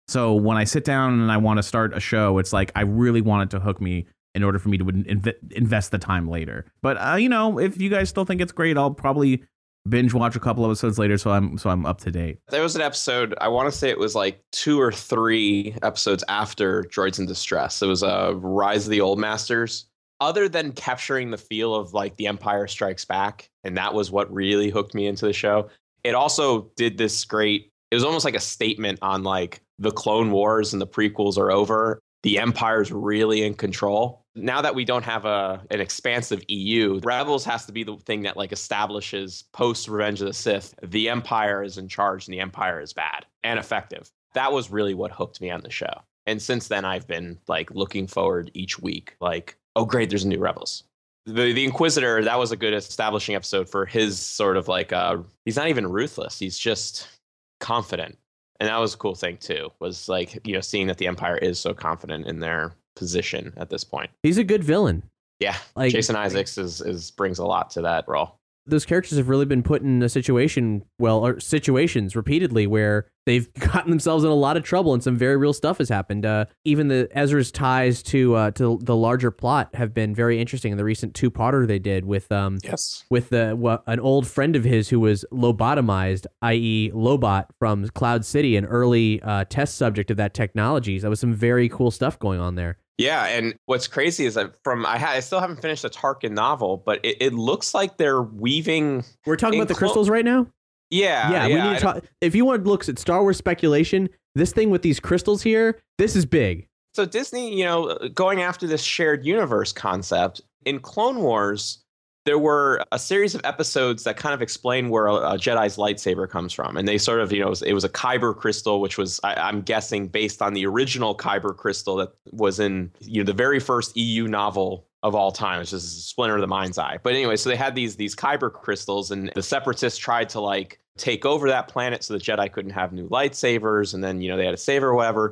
So when I sit down and I want to start a show, it's like I really want it to hook me in order for me to inv- invest the time later. But uh, you know, if you guys still think it's great, I'll probably binge watch a couple episodes later, so I'm so I'm up to date. There was an episode, I want to say it was like two or three episodes after Droids in Distress. It was uh, Rise of the Old Masters. Other than capturing the feel of like The Empire Strikes Back, and that was what really hooked me into the show. It also did this great, it was almost like a statement on like the Clone Wars and the prequels are over. The Empire's really in control. Now that we don't have a an expansive E U, Rebels has to be the thing that like establishes post Revenge of the Sith, the Empire is in charge and the Empire is bad and effective. That was really what hooked me on the show. And since then, I've been like looking forward each week, like, oh, great, there's a new Rebels. The the Inquisitor, that was a good establishing episode for his sort of like, uh, he's not even ruthless. He's just confident. And that was a cool thing, too, was like, you know, seeing that the Empire is so confident in their position at this point. He's a good villain. Yeah. Like, Jason Isaacs is, is brings a lot to that role. Those characters have really been put in a situation, well, or situations repeatedly where they've gotten themselves in a lot of trouble and some very real stuff has happened. Uh, even the Ezra's ties to uh, to the larger plot have been very interesting in the recent two-parter they did with um yes with the well, an old friend of his who was lobotomized, that is. Lobot from Cloud City, an early uh, test subject of that technology. So that was some very cool stuff going on there. Yeah, and what's crazy is that from I, ha- I still haven't finished the Tarkin novel, but it, it looks like they're weaving. We're talking about the clo- crystals right now. Yeah, yeah. yeah We need to talk. If you want to look at Star Wars speculation, this thing with these crystals here, this is big. So Disney, you know, going after this shared universe concept in Clone Wars, there were a series of episodes that kind of explain where a, a Jedi's lightsaber comes from. And they sort of, you know, it was, it was a Kyber crystal, which was, I, I'm guessing, based on the original Kyber crystal that was in, you know, the very first E U novel of all time, which is Splinter of the Mind's Eye. But anyway, so they had these these Kyber crystals, and the Separatists tried to like take over that planet so the Jedi couldn't have new lightsabers, and then, you know, they had a saber or whatever.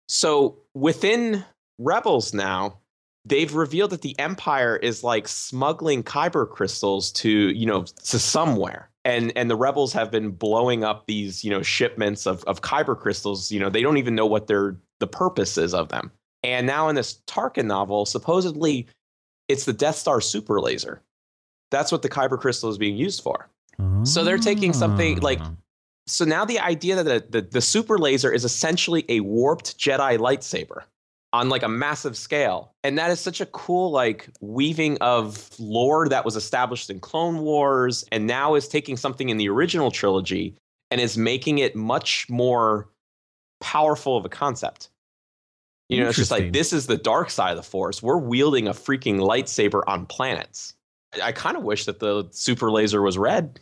So within Rebels now, they've revealed that the Empire is like smuggling Kyber crystals to, you know, to somewhere. And and the Rebels have been blowing up these, you know, shipments of, of Kyber crystals. You know, they don't even know what their the purpose is of them. And now in this Tarkin novel, supposedly it's the Death Star super laser. That's what the Kyber crystal is being used for. Oh. So they're taking something like, so now the idea that the, the, the super laser is essentially a warped Jedi lightsaber on like a massive scale. And that is such a cool like weaving of lore that was established in Clone Wars and now is taking something in the original trilogy and is making it much more powerful of a concept. You know, it's just like, this is the dark side of the Force. We're wielding a freaking lightsaber on planets. I, I kind of wish that the super laser was red.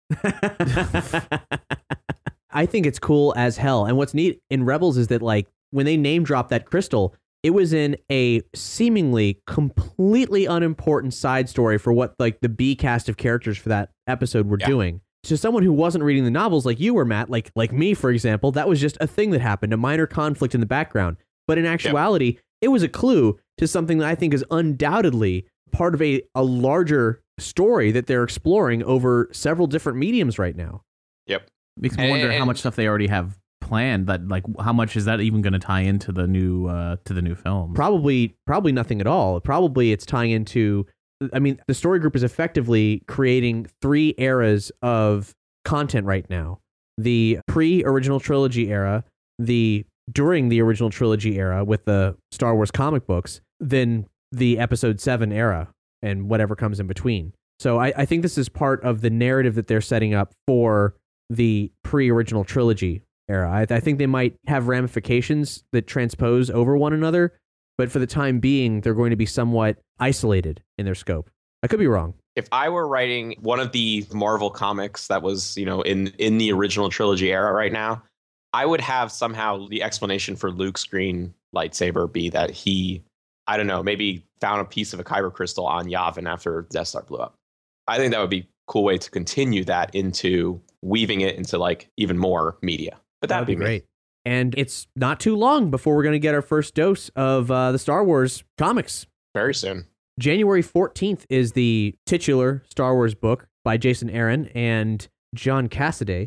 I think it's cool as hell. And what's neat in Rebels is that like when they name drop that crystal, it was in a seemingly completely unimportant side story for what like the B cast of characters for that episode were yeah. doing. To someone who wasn't reading the novels like you were, Matt, like like me, for example, that was just a thing that happened, a minor conflict in the background. But in actuality, yep. it was a clue to something that I think is undoubtedly part of a, a larger story that they're exploring over several different mediums right now. Yep. Makes me and, wonder and, how much stuff they already have planned. That like how much is that even going to tie into the new uh, to the new film? Probably, probably nothing at all. Probably it's tying into. I mean, the story group is effectively creating three eras of content right now: the pre-original trilogy era, the during the original trilogy era with the Star Wars comic books, then the episode seven era and whatever comes in between. So I, I think this is part of the narrative that they're setting up for the pre-original trilogy era. I, I think they might have ramifications that transpose over one another, but for the time being, they're going to be somewhat isolated in their scope. I could be wrong. If I were writing one of the Marvel comics that was, you know, in, in the original trilogy era right now, I would have somehow the explanation for Luke's green lightsaber be that he, I don't know, maybe found a piece of a Kyber crystal on Yavin after Death Star blew up. I think that would be a cool way to continue that into weaving it into like even more media. But that'd, that'd be, be great. And it's not too long before we're going to get our first dose of uh, the Star Wars comics. Very soon. January fourteenth is the titular Star Wars book by Jason Aaron and John Cassaday.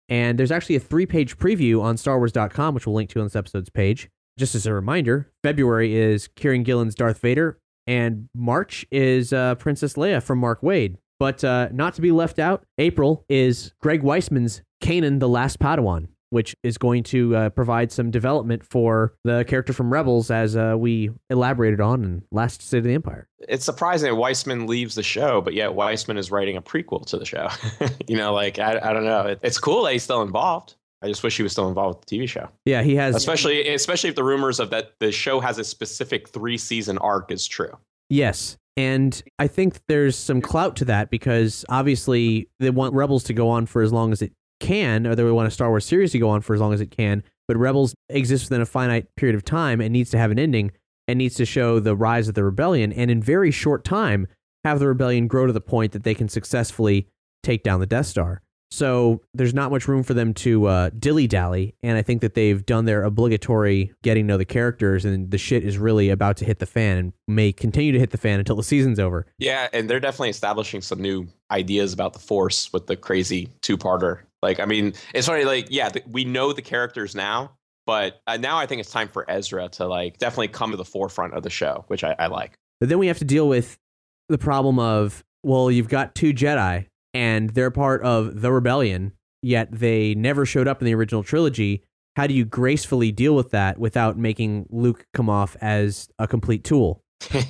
And there's actually a three-page preview on Star Wars dot com, which we'll link to on this episode's page. Just as a reminder, February is Kieran Gillen's Darth Vader, and March is uh, Princess Leia from Mark Waid. But uh, not to be left out, April is Greg Weisman's Kanan, the Last Padawan, which is going to uh, provide some development for the character from Rebels, as uh, we elaborated on in Last State of the Empire. It's surprising that Weissman leaves the show, but yet Weissman is writing a prequel to the show. you know, like, I, I don't know. It, it's cool that he's still involved. I just wish he was still involved with the T V show. Yeah, he has. Especially, especially if the rumors of that the show has a specific three-season arc is true. Yes. And I think there's some clout to that because obviously they want Rebels to go on for as long as it can, or they want a Star Wars series to go on for as long as it can. But Rebels exists within a finite period of time and needs to have an ending and needs to show the rise of the rebellion. And in very short time, have the rebellion grow to the point that they can successfully take down the Death Star. So there's not much room for them to uh, dilly-dally, and I think that they've done their obligatory getting to know the characters, and the shit is really about to hit the fan and may continue to hit the fan until the season's over. Yeah, and they're definitely establishing some new ideas about the Force with the crazy two-parter. Like, I mean, it's funny, like, yeah, th- we know the characters now, but uh, now I think it's time for Ezra to, like, definitely come to the forefront of the show, which I, I like. But then we have to deal with the problem of, well, you've got two Jedi, and they're part of the rebellion, yet they never showed up in the original trilogy. How do you gracefully deal with that without making Luke come off as a complete tool?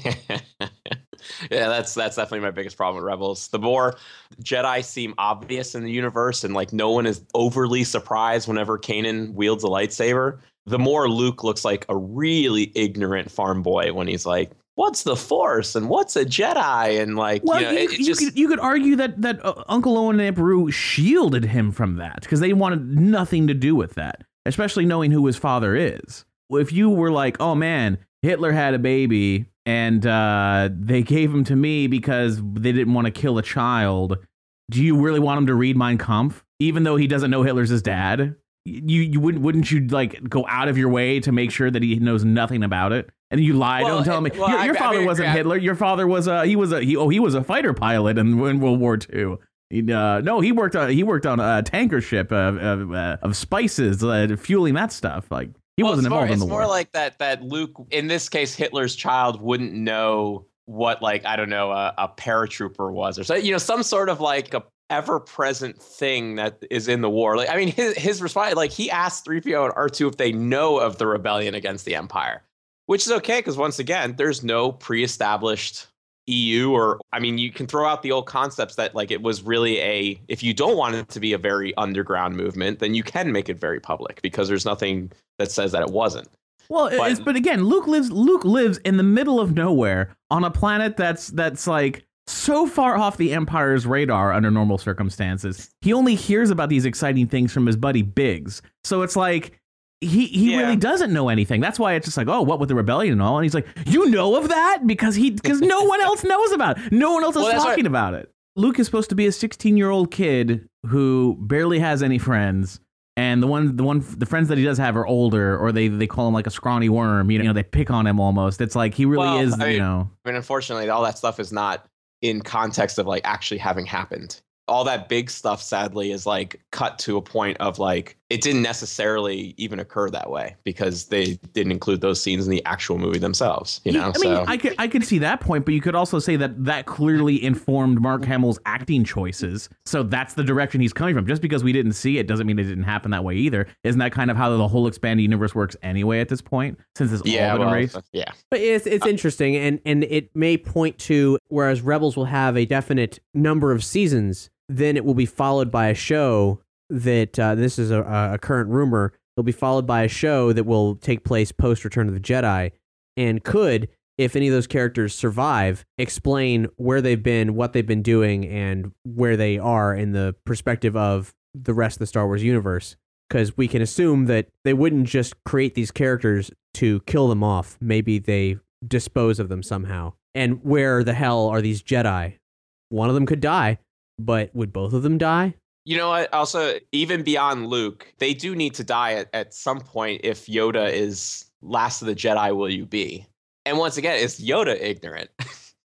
Yeah, that's that's definitely my biggest problem with Rebels. The more Jedi seem obvious in the universe and like no one is overly surprised whenever Kanan wields a lightsaber, the more Luke looks like a really ignorant farm boy when he's like, what's the Force and what's a Jedi? And like, well, you know, you, it, it you, just... could, you could argue that that uh, Uncle Owen and Aunt Beru shielded him from that because they wanted nothing to do with that, especially knowing who his father is. If you were like, oh man, Hitler had a baby and uh, they gave him to me because they didn't want to kill a child, do you really want him to read Mein Kampf, even though he doesn't know Hitler's his dad? You you wouldn't wouldn't you like go out of your way to make sure that he knows nothing about it? And you lie, well, don't tell me. well, your your I, father I mean, wasn't I, Hitler. Your father was a he was a he oh he was a fighter pilot in, in World War Two. He, uh, no, he worked on he worked on a tanker ship of of, uh, of spices, uh, fueling that stuff. Like he well, wasn't involved more, in the war. It's war. more like that that Luke, in this case, Hitler's child wouldn't know what, like, I don't know, a, a paratrooper was, or so, you know, some sort of like a ever-present thing that is in the war. Like, I mean, his his response, like, he asked three P O and R two if they know of the rebellion against the Empire, which is okay because once again, there's no pre-established E U, or I mean, you can throw out the old concepts that like it was really a, if you don't want it to be a very underground movement, then you can make it very public because there's nothing that says that it wasn't. Well, but, it's, but again, Luke lives Luke lives in the middle of nowhere on a planet that's that's like so far off the Empire's radar under normal circumstances. He only hears about these exciting things from his buddy Biggs. So it's like he he yeah. really doesn't know anything. That's why it's just like, oh, what with the rebellion and all? And he's like, you know of that? Because he because no one else knows about it. No one else is well, talking right. about it. Luke is supposed to be a sixteen-year-old kid who barely has any friends. And the one, the one, the friends that he does have are older, or they, they call him like a scrawny worm. You know, they pick on him almost. It's like he really well, is. I mean, you know, I mean, unfortunately, all that stuff is not in context of like actually having happened. All that big stuff, sadly, is like cut to a point of like it didn't necessarily even occur that way because they didn't include those scenes in the actual movie themselves. You know, I mean, so. I could I could see that point, but you could also say that that clearly informed Mark Hamill's acting choices. So that's the direction he's coming from. Just because we didn't see it doesn't mean it didn't happen that way either. Isn't that kind of how the whole expanded universe works anyway at this point? Since it's yeah, all been well, erased. yeah. But it's it's uh, interesting, and and it may point to, whereas Rebels will have a definite number of seasons, then it will be followed by a show that, uh, this is a, a current rumor, it'll be followed by a show that will take place post Return of the Jedi, and could, if any of those characters survive, explain where they've been, what they've been doing, and where they are in the perspective of the rest of the Star Wars universe. Because we can assume that they wouldn't just create these characters to kill them off. Maybe they dispose of them somehow. And where the hell are these Jedi? One of them could die, but would both of them die? You know what? Also, even beyond Luke, they do need to die at, at some point if Yoda is last of the Jedi will you be? And once again, is Yoda ignorant?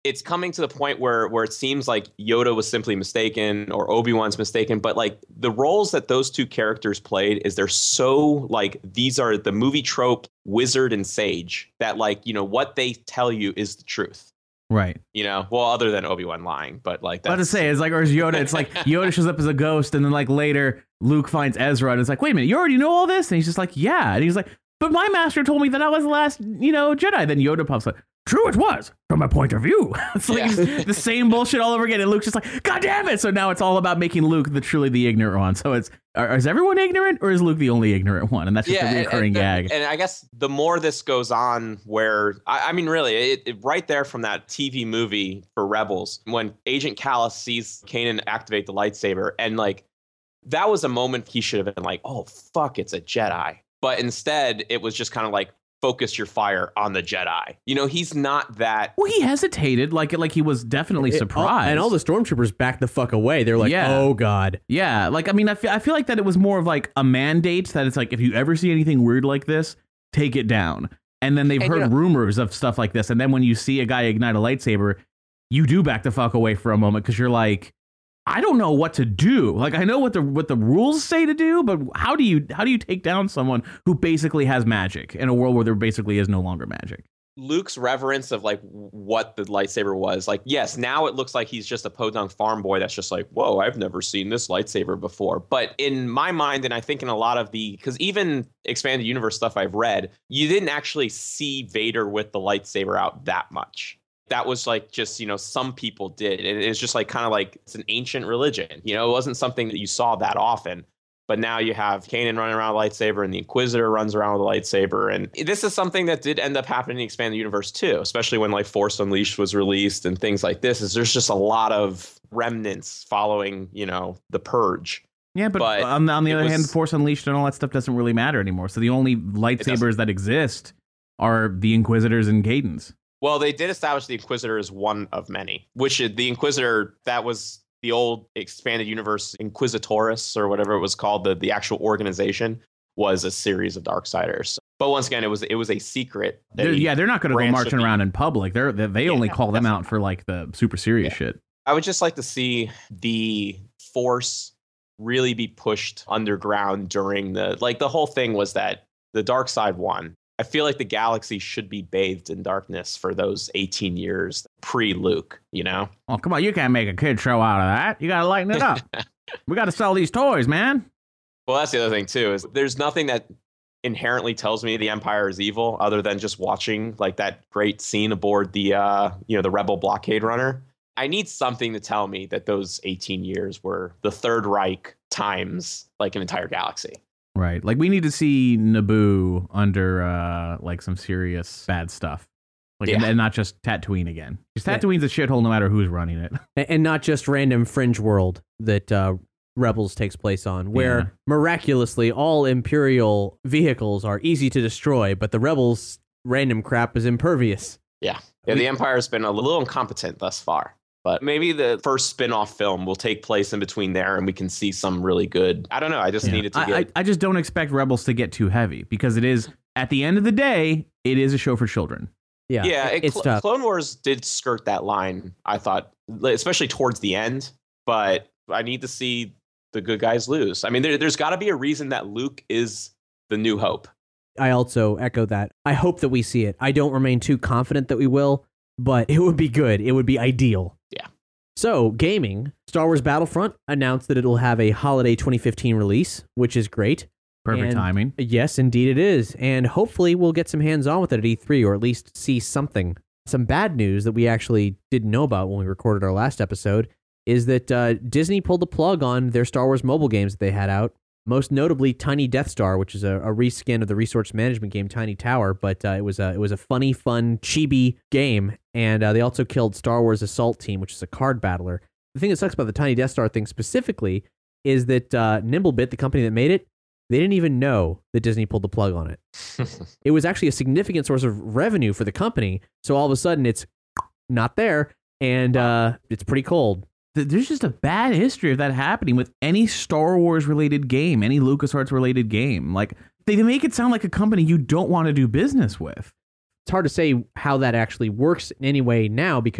it's coming to the point where where it seems like Yoda was simply mistaken or Obi-Wan's mistaken. But like the roles that those two characters played is they're so like these are the movie trope wizard and sage that like, you know, what they tell you is the truth. Right. You know, well, other than Obi-Wan lying, but like that's... About to say, it's like, or is Yoda, it's like Yoda shows up as a ghost and then like later Luke finds Ezra and it's like, wait a minute, you already know all this? And he's just like, yeah. And he's like, but my master told me that I was the last, you know, Jedi. Then Yoda pops like, true it was, from my point of view. It's like Yeah. the same bullshit all over again. And Luke's just like, God damn it. So now it's all about making Luke the truly the ignorant one. So it's, are, is everyone ignorant or is Luke the only ignorant one? And that's just yeah, a and- recurring and, the- gag. And I guess the more this goes on, where I, I mean, really, it, it, right there from that T V movie for Rebels, when Agent Kallus sees Kanan activate the lightsaber, and like that was a moment he should have been like, oh fuck, it's a Jedi. But instead, it was just kind of like, focus your fire on the Jedi. You know, he's not that. Well, he hesitated, like like he was definitely It- surprised. all- and all the stormtroopers backed the fuck away. They're like, Yeah. oh God. Yeah, like I mean, I feel I feel like that it was more of like a mandate that it's like if you ever see anything weird like this, take it down. And then they've And, heard you know- rumors of stuff like this, and then when you see a guy ignite a lightsaber, you do back the fuck away for a moment because you're like, I don't know what to do. Like I know what the what the rules say to do, but how do you how do you take down someone who basically has magic in a world where there basically is no longer magic? Luke's reverence of like what the lightsaber was. Like, yes, now it looks like he's just a podunk farm boy that's just like, whoa, I've never seen this lightsaber before. But in my mind, and I think in a lot of the, because even expanded universe stuff I've read, you didn't actually see Vader with the lightsaber out that much. That was like just, you know, some people did. And it's just like kind of like it's an ancient religion. You know, it wasn't something that you saw that often. But now you have Kanan running around with a lightsaber and the Inquisitor runs around with a lightsaber. And this is something that did end up happening in the expanded universe too, especially when like Force Unleashed was released and things like this. Is there's just a lot of remnants following, you know, the purge. Yeah, but, But on, on the it other was- hand, Force Unleashed and all that stuff doesn't really matter anymore. So the only lightsabers that exist are the Inquisitors and Cadens. Well, they did establish the Inquisitor as one of many, which is the Inquisitor, that was the old expanded universe Inquisitoris or whatever it was called. The, the actual organization was a series of Darksiders. But once again, it was it was a secret. They're, yeah, they're not going to go branch of marching the- around in public. They're, they they Yeah, only call them that's out for like the super serious Yeah. shit. I would just like to see the Force really be pushed underground during the, like the whole thing was that the dark side won. I feel like the galaxy should be bathed in darkness for those eighteen years pre-Luke, you know? Oh, come on, you can't make a kid show out of that. You got to lighten it up. We got to sell these toys, man. Well, that's the other thing too, is there's nothing that inherently tells me the Empire is evil other than just watching like that great scene aboard the, uh, you know, the Rebel blockade runner. I need something to tell me that those eighteen years were the Third Reich times like an entire galaxy. Right. Like we need to see Naboo under uh, like some serious bad stuff. Like, Yeah. and, and not just Tatooine again. Because Yeah. Tatooine's a shithole no matter who's running it. And, and not just random fringe world that uh, Rebels takes place on, where Yeah. miraculously all Imperial vehicles are easy to destroy, but the Rebels' random crap is impervious. Yeah. Yeah, the Empire's been a little incompetent thus far. But maybe the first spin-off film will take place in between there and we can see some really good. I don't know. I just Yeah. needed to I, get. I, I just don't expect Rebels to get too heavy because it is, at the end of the day, it is a show for children. Yeah, yeah, it- it, it's Cl- tough. Clone Wars did skirt that line, I thought, especially towards the end. But I need to see the good guys lose. I mean, there, there's got to be a reason that Luke is the New Hope. I also echo that. I hope that we see it. I don't remain too confident that we will, but it would be good. It would be ideal. Yeah. So, gaming, Star Wars Battlefront announced that it'll have a holiday twenty fifteen release, which is great. Perfect And- timing. Yes, indeed it is. And hopefully we'll get some hands-on with it at E three, or at least see something. Some bad news that we actually didn't know about when we recorded our last episode is that uh, Disney pulled the plug on their Star Wars mobile games that they had out. Most notably, Tiny Death Star, which is a, a reskin of the resource management game Tiny Tower, but uh, it was a it was a funny, fun, chibi game. And uh, they also killed Star Wars Assault Team, which is a card battler. The thing that sucks about the Tiny Death Star thing specifically is that uh, Nimblebit, the company that made it, they didn't even know that Disney pulled the plug on it. It was actually a significant source of revenue for the company. So all of a sudden, it's not there, and uh, it's pretty cold. Th- There's just a bad history of that happening with any Star Wars related game, any LucasArts related game. Like, they make it sound like a company you don't want to do business with. It's hard to say how that actually works in any way now because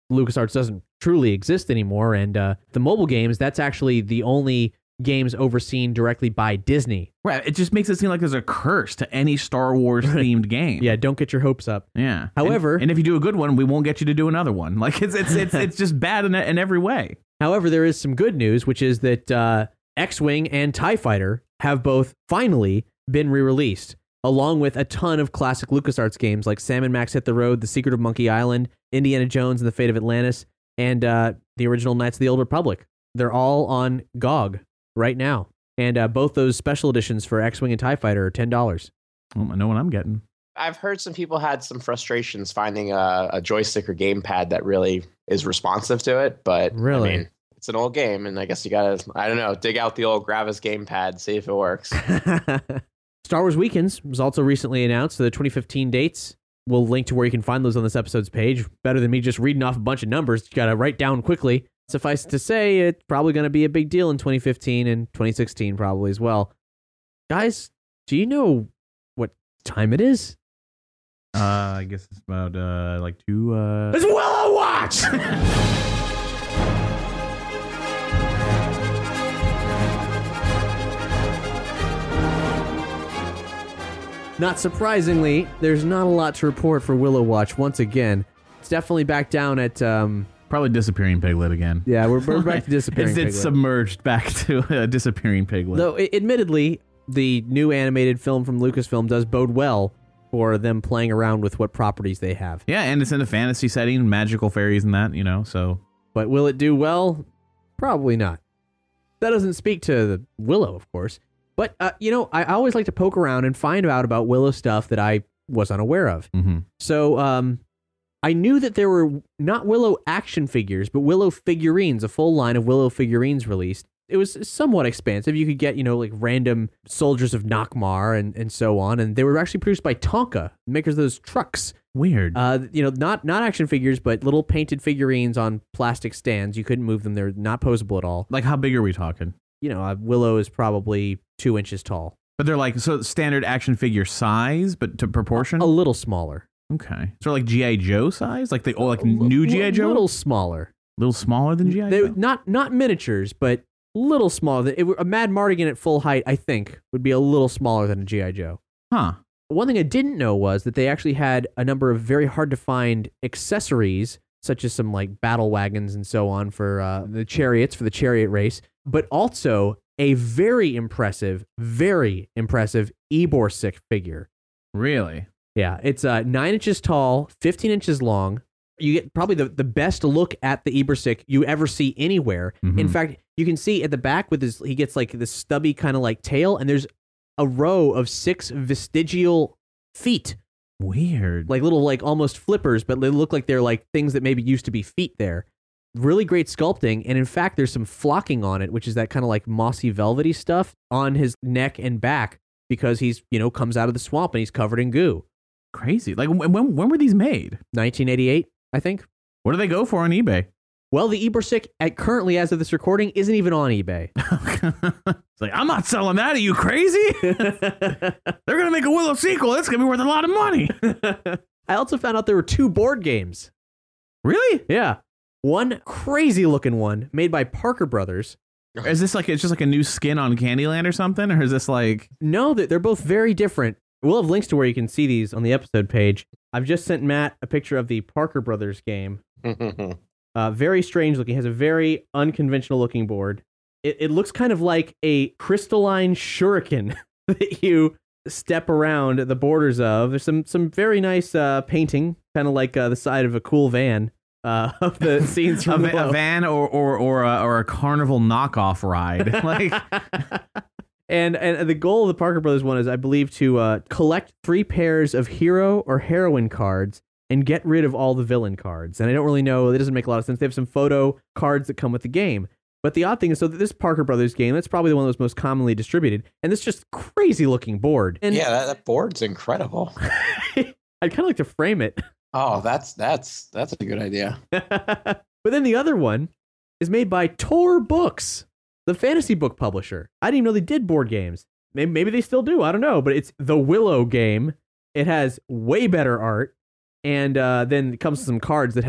LucasArts doesn't truly exist anymore. And uh, the mobile games, that's actually the only games overseen directly by Disney. Right. It just makes it seem like there's a curse to any Star Wars themed game. Yeah, don't get your hopes up. Yeah. However, and, and if you do a good one, we won't get you to do another one. Like it's it's it's it's just bad in, in every way. However, there is some good news, which is that uh, X-Wing and TIE Fighter have both finally been re-released, along with a ton of classic LucasArts games like Sam and Max Hit the Road, The Secret of Monkey Island, Indiana Jones and the Fate of Atlantis, and uh, the original Knights of the Old Republic. They're all on G O G right now. And uh, both those special editions for X-Wing and TIE Fighter are ten dollars. Well, I know what I'm getting. I've heard some people had some frustrations finding a, a joystick or gamepad that really is responsive to it. But really, I mean, it's an old game, and I guess you gotta, I don't know, dig out the old Gravis gamepad, see if it works. Star Wars Weekends was also recently announced. So the twenty fifteen dates. We'll link to where you can find those on this episode's page. Better than me just reading off a bunch of numbers. You got to write down quickly. Suffice to say, it's probably going to be a big deal in twenty fifteen and twenty sixteen probably as well. Guys, do you know what time it is? Uh, I guess it's about uh, like two. Uh... It's Willow Watch! Not surprisingly, there's not a lot to report for Willow Watch once again. It's definitely back down at... Um, Probably Disappearing Piglet again. Yeah, we're, we're back to Disappearing it's, Piglet. It's submerged back to uh, Disappearing Piglet. Though, I- admittedly, the new animated film from Lucasfilm does bode well for them playing around with what properties they have. Yeah, and it's in a fantasy setting, magical fairies and that, you know, so... But will it do well? Probably not. That doesn't speak to the Willow, of course. But, uh, you know, I always like to poke around and find out about Willow stuff that I was unaware of. Mm-hmm. So, um, I knew that there were not Willow action figures, but Willow figurines, a full line of Willow figurines released. It was somewhat expansive. You could get, you know, like random soldiers of Nockmaar and, and so on. And they were actually produced by Tonka, makers of those trucks. Weird. Uh, you know, not not action figures, but little painted figurines on plastic stands. You couldn't move them. They're not posable at all. Like, how big are we talking? You know, uh, Willow is probably two inches tall. But they're like, so standard action figure size, but to proportion? A, a little smaller. Okay. So like G I. Joe size? Like the, oh, like new G I. Joe? A little smaller. A little smaller than G I. They, Joe? not, not miniatures, but little smaller. It, a Mad Mardigan at full height, I think, would be a little smaller than a G I. Joe. Huh. One thing I didn't know was that they actually had a number of very hard to find accessories, such as some like battle wagons and so on for uh, the chariots, for the chariot race, but also a very impressive, very impressive Eborsic figure. Really? Yeah, it's uh, nine inches tall, fifteen inches long. You get probably the, the best look at the Eborsic you ever see anywhere. Mm-hmm. In fact, you can see at the back with his, he gets like this stubby kind of like tail, and there's a row of six vestigial feet. Weird. Like little, like almost flippers, but they look like they're like things that maybe used to be feet there. Really great sculpting, and in fact, there's some flocking on it, which is that kind of like mossy, velvety stuff on his neck and back because he's, you know, comes out of the swamp and he's covered in goo. Crazy. Like, when when were these made? nineteen eighty-eight, I think. What do they go for on eBay? Well, the Eborsic, at currently, as of this recording, isn't even on eBay. It's like, I'm not selling that. Are you crazy? They're going to make a Willow sequel. It's going to be worth a lot of money. I also found out there were two board games. Really? Yeah. One crazy looking one made by Parker Brothers. Is this like, it's just like a new skin on Candyland or something? Or is this like... No, they're both very different. We'll have links to where you can see these on the episode page. I've just sent Matt a picture of the Parker Brothers game. uh, very strange looking. Has a very unconventional looking board. It, it looks kind of like a crystalline shuriken that you step around the borders of. There's some some very nice uh, painting, kind of like uh, the side of a cool van. Uh, of the scenes from a, va- a van or or or a, or a carnival knockoff ride, like. and and the goal of the Parker Brothers one is, I believe, to uh, collect three pairs of hero or heroine cards and get rid of all the villain cards. And I don't really know; it doesn't make a lot of sense. They have some photo cards that come with the game. But the odd thing is, so that this Parker Brothers game, that's probably the one that was most commonly distributed, and it's just crazy looking board. And yeah, that, that board's incredible. I'd kind of like to frame it. Oh, that's that's that's a good idea. But then the other one is made by Tor Books, the fantasy book publisher. I didn't even know they did board games. Maybe, maybe they still do. I don't know. But it's the Willow game. It has way better art. And uh, then it comes with some cards that have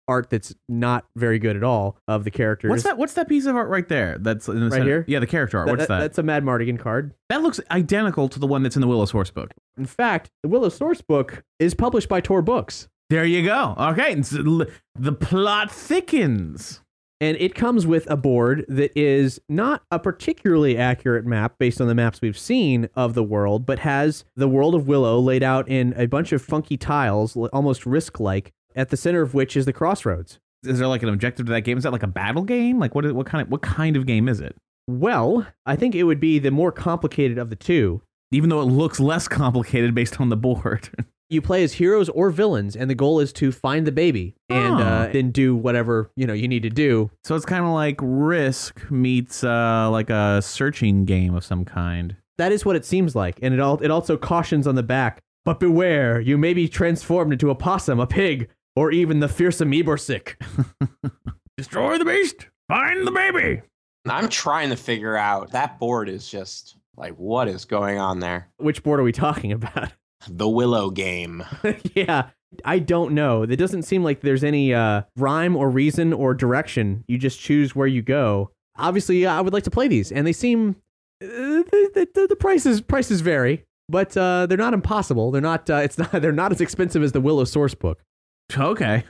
art that's not very good at all of the characters. What's that? What's that piece of art right there? That's in the Right center? here? Yeah, the character art. That- What's that- that? That's a Mad Mardigan card. That looks identical to the one that's in the Willow source book. In fact, the Willow source book is published by Tor Books. There you go. Okay, and so the plot thickens. And it comes with a board that is not a particularly accurate map based on the maps we've seen of the world, but has the world of Willow laid out in a bunch of funky tiles, almost Risk-like, at the center of which is the crossroads. Is there like an objective to that game? Is that like a battle game? Like what? Is, what kind of what kind of game is it? Well, I think it would be the more complicated of the two. Even though it looks less complicated based on the board. You play as heroes or villains, and the goal is to find the baby and Oh. uh, then do whatever you know you need to do. So it's kind of like Risk meets uh, like a searching game of some kind. That is what it seems like, and it all it also cautions on the back. But beware, you may be transformed into a possum, a pig, or even the fearsome Eborsic. Destroy the beast. Find the baby. I'm trying to figure out, that board is just like, what is going on there? Which board are we talking about? The Willow game. Yeah, I don't know. It doesn't seem like there's any uh, rhyme or reason or direction. You just choose where you go. Obviously, I would like to play these, and they seem uh, the, the, the prices prices vary, but uh, they're not impossible. They're not. Uh, it's not. They're not as expensive as the Willow source book. Okay.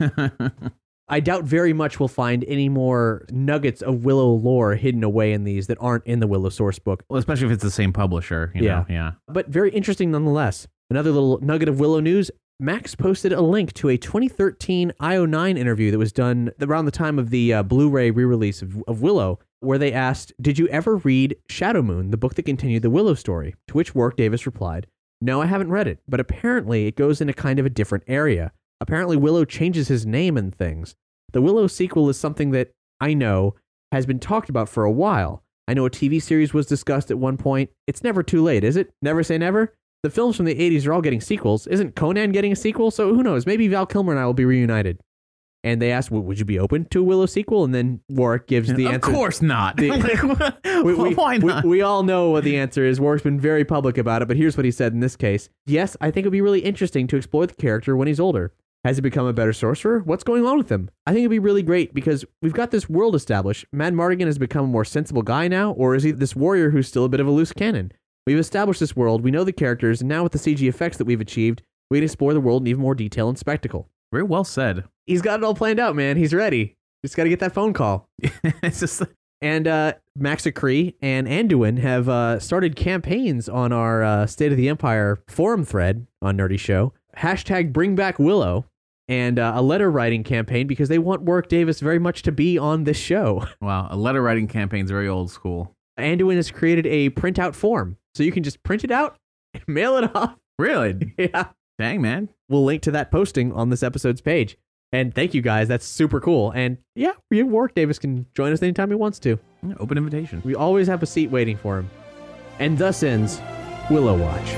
I doubt very much we'll find any more nuggets of Willow lore hidden away in these that aren't in the Willow source book. Well, especially if it's the same publisher. You Yeah. know? Yeah. But very interesting nonetheless. Another little nugget of Willow news. Max posted a link to a twenty thirteen I O nine interview that was done around the time of the uh, Blu-ray re-release of, of Willow, where they asked, did you ever read Shadow Moon, the book that continued the Willow story? To which Warwick Davis replied, no, I haven't read it, but apparently it goes in a kind of a different area. Apparently Willow changes his name and things. The Willow sequel is something that I know has been talked about for a while. I know a T V series was discussed at one point. It's never too late, is it? Never say never? The films from the eighties are all getting sequels. Isn't Conan getting a sequel? So who knows? Maybe Val Kilmer and I will be reunited. And they asked, well, would you be open to a Willow sequel? And then Warwick gives the of answer. Of course not. The- Like, we, we, why not? We, we all know what the answer is. Warwick's been very public about it, but here's what he said in this case. Yes, I think it would be really interesting to explore the character when he's older. Has he become a better sorcerer? What's going on with him? I think it'd be really great because we've got this world established. Mad Mardigan has become a more sensible guy now, or is he this warrior who's still a bit of a loose cannon? We've established this world, we know the characters, and now with the C G effects that we've achieved, we can explore the world in even more detail and spectacle. Very well said. He's got it all planned out, man. He's ready. Just got to get that phone call. It's just And uh, Max Acree and Anduin have uh, started campaigns on our uh, State of the Empire forum thread on Nerdy Show. Hashtag Bring Back Willow. And uh, a letter writing campaign because they want Warwick Davis very much to be on this show. wow. A letter writing campaign is very old school. Anduin has created a printout form. So you can just print it out and mail it off. Really? Yeah. Dang, man. We'll link to that posting on this episode's page. And thank you guys. That's super cool. And yeah, Warwick Davis can join us anytime he wants to. Yeah, open invitation. We always have a seat waiting for him. And thus ends Willow Watch.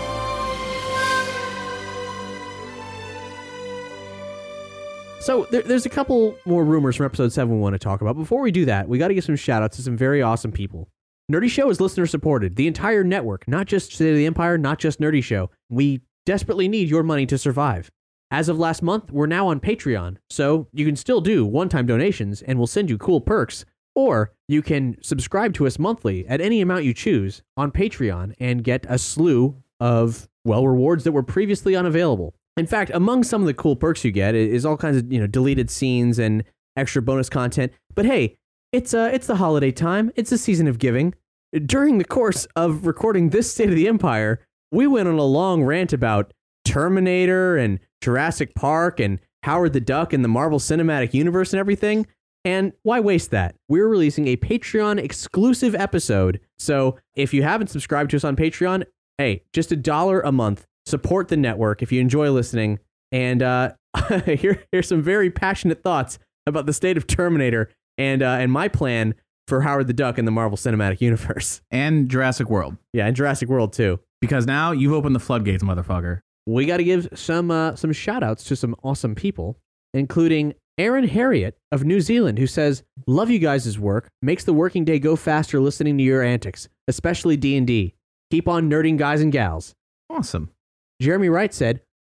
So there, there's a couple more rumors from episode seven we want to talk about. Before we do that, we got to give some shout outs to some very awesome people. Nerdy Show is listener supported. The entire network, not just State of the Empire, not just Nerdy Show. We desperately need your money to survive. As of last month, we're now on Patreon, so you can still do one-time donations and we'll send you cool perks. Or you can subscribe to us monthly at any amount you choose on Patreon and get a slew of, well, rewards that were previously unavailable. In fact, among some of the cool perks you get is all kinds of, you know, deleted scenes and extra bonus content. But hey, it's uh, it's the holiday time. It's a season of giving. During the course of recording this State of the Empire, we went on a long rant about Terminator and Jurassic Park and Howard the Duck and the Marvel Cinematic Universe and everything. And why waste that? We're releasing a Patreon exclusive episode. So if you haven't subscribed to us on Patreon, hey, just a dollar a month. Support the network if you enjoy listening. And uh, here, here's some very passionate thoughts about the state of Terminator and uh, and my plan for Howard the Duck in the Marvel Cinematic Universe. And Jurassic World. Yeah, and Jurassic World too. Because now you've opened the floodgates, motherfucker. We got to give some uh, some shout outs to some awesome people, including Aaron Harriet of New Zealand, who says, love you guys' work. Makes the working day go faster listening to your antics, especially D and D. Keep on nerding, guys and gals. Awesome. Jeremy Wright said,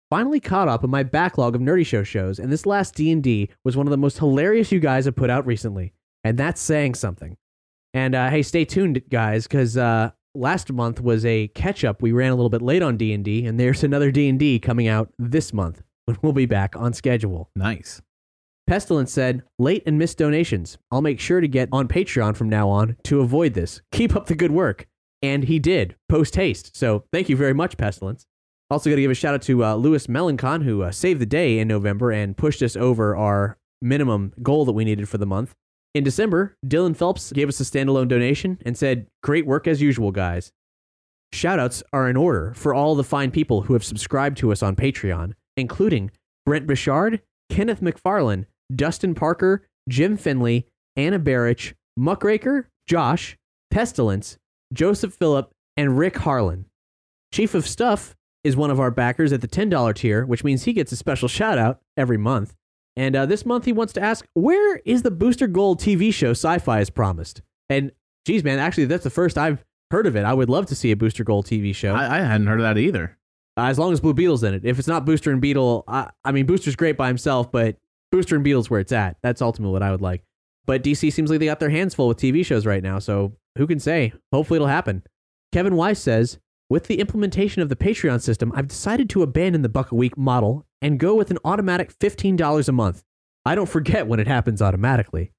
finally caught up on my backlog of Nerdy Show shows, and this last D and D was one of the most hilarious you guys have put out recently, and that's saying something. And uh, hey, stay tuned, guys, because uh, last month was a catch-up. We ran a little bit late on D and D, and there's another D and D coming out this month when we'll be back on schedule. Nice. Pestilence said, late and missed donations. I'll make sure to get on Patreon from now on to avoid this. Keep up the good work. And he did, post-haste. So thank you very much, Pestilence. Also got to give a shout-out to uh, Louis Melancon, who uh, saved the day in November and pushed us over our minimum goal that we needed for the month. In December, Dylan Phelps gave us a standalone donation and said, great work as usual, guys. Shout-outs are in order for all the fine people who have subscribed to us on Patreon, including Brent Bichard, Kenneth McFarlane, Dustin Parker, Jim Finley, Anna Barrich, Muckraker, Josh, Pestilence, Joseph Phillip, and Rick Harlan. Chief of Stuff is one of our backers at the ten dollars tier, which means he gets a special shout-out every month. And uh, this month he wants to ask, where is the Booster Gold T V show Sci-Fi as promised? And, geez, man, actually, that's the first I've heard of it. I would love to see a Booster Gold T V show. I, I hadn't heard of that either. Uh, as long as Blue Beetle's in it. If it's not Booster and Beetle, I, I mean, Booster's great by himself, but Booster and Beetle's where it's at. That's ultimately what I would like. But D C seems like they got their hands full with T V shows right now, so who can say? Hopefully it'll happen. Kevin Weiss says, with the implementation of the Patreon system, I've decided to abandon the buck a week model and go with an automatic fifteen dollars a month. I don't forget when it happens automatically.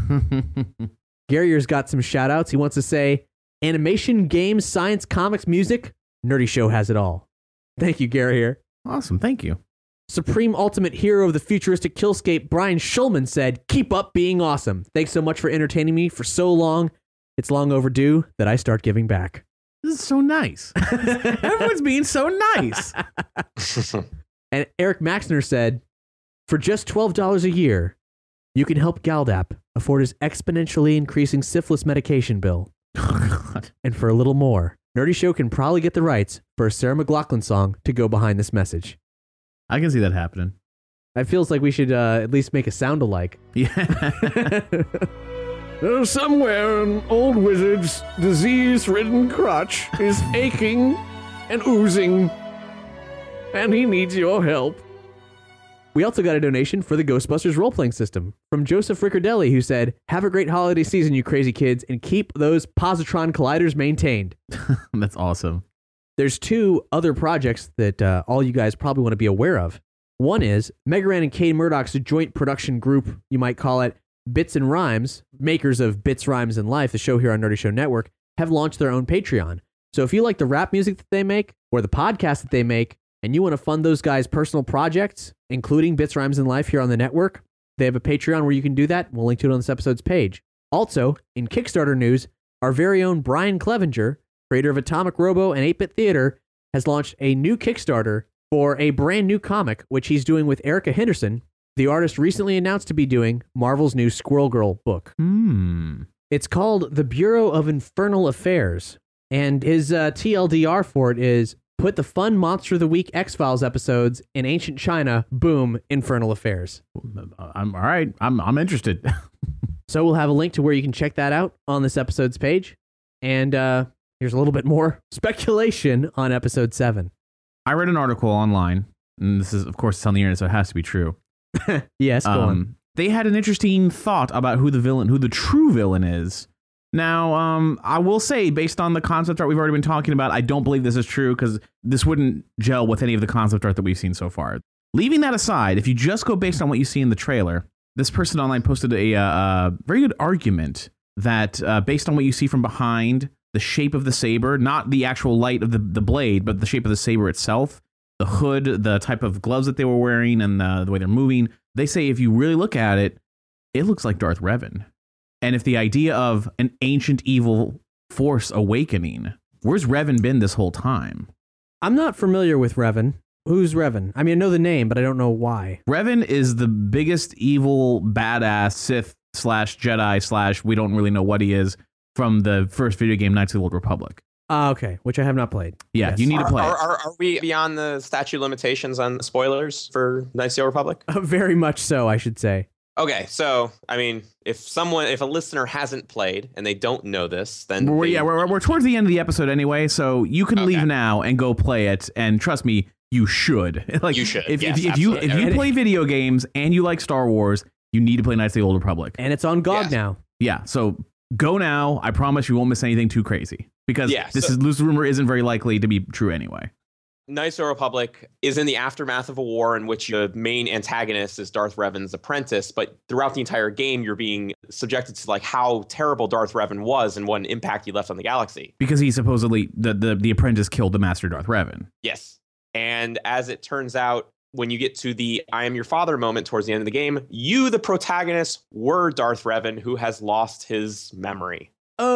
Garrier's got some shout outs. He wants to say, animation, games, science, comics, music, Nerdy Show has it all. Thank you, Garrier. Awesome. Thank you. Supreme Ultimate Hero of the Futuristic Killscape, Brian Schulman said, keep up being awesome. Thanks so much for entertaining me for so long. It's long overdue that I start giving back. This is so nice. Everyone's being so nice. And Eric Maxner said, for just twelve dollars a year, you can help Galdap afford his exponentially increasing syphilis medication bill. Oh, God. And for a little more, Nerdy Show can probably get the rights for a Sarah McLachlan song to go behind this message. I can see that happening. It feels like we should uh, at least make a sound alike. Yeah. Somewhere an old wizard's disease-ridden crotch is aching and oozing, and he needs your help. We also got a donation for the Ghostbusters role-playing system from Joseph Riccardelli, who said, have a great holiday season, you crazy kids, and keep those positron colliders maintained. That's awesome. There's two other projects that uh, all you guys probably want to be aware of. One is Megaran and Kay Murdoch's joint production group, you might call it, Bits and Rhymes, makers of Bits, Rhymes, and Life, the show here on Nerdy Show Network, have launched their own Patreon. So if you like the rap music that they make, or the podcast that they make, and you want to fund those guys' personal projects, including Bits, Rhymes, and Life here on the network, they have a Patreon where you can do that. We'll link to it on this episode's page. Also, in Kickstarter news, our very own Brian Clevenger, creator of Atomic Robo and eight-Bit Theater, has launched a new Kickstarter for a brand new comic, which he's doing with Erica Henderson. The artist recently announced to be doing Marvel's new Squirrel Girl book. Hmm. It's called The Bureau of Infernal Affairs, and his uh, T L D R for it is, put the fun Monster of the Week X-Files episodes in ancient China, boom, Infernal Affairs. I'm all right. I'm I'm interested. So we'll have a link to where you can check that out on this episode's page. And uh, here's a little bit more speculation on episode seven. I read an article online, and this is, of course, it's on the internet, so it has to be true. Yes, go um, on. They had an interesting thought about who the villain, who the true villain is. Now, um, I will say, based on the concept art we've already been talking about, I don't believe this is true because this wouldn't gel with any of the concept art that we've seen so far. Leaving that aside, if you just go based on what you see in the trailer, this person online posted a uh, very good argument that uh, based on what you see from behind, the shape of the saber, not the actual light of the, the blade, but the shape of the saber itself, the hood, the type of gloves that they were wearing, and the, the way they're moving, they say if you really look at it, it looks like Darth Revan. And if the idea of an ancient evil force awakening, where's Revan been this whole time? I'm not familiar with Revan. Who's Revan? I mean, I know the name, but I don't know why. Revan is the biggest evil badass Sith slash Jedi slash we don't really know what he is from the first video game, Knights of the Old Republic. Uh, okay, which I have not played. Yeah, Yes. you need to play Are, it. are, are we beyond the statute limitations on spoilers for Knights of the Old Republic? Uh, very much so, I should say. Okay, so I mean, if someone, if a listener hasn't played and they don't know this, then We're, they, yeah, we're, we're towards the end of the episode anyway, so you can Okay. leave now and go play it. And trust me, you should. Like You should, If, yes, if, if you if absolutely. you play video games and you like Star Wars, you need to play Knights of the Old Republic. And it's on G O G Yes. now. Yeah, so go now. I promise you won't miss anything too crazy because Yeah, this so- is this rumor isn't very likely to be true anyway. Knights of the Republic is in the aftermath of a war in which the main antagonist is Darth Revan's apprentice, but throughout the entire game, you're being subjected to like how terrible Darth Revan was and what an impact he left on the galaxy. Because he supposedly the, the the apprentice killed the master Darth Revan. Yes. And as it turns out, when you get to the I am your father moment towards the end of the game, you, the protagonist, were Darth Revan, who has lost his memory.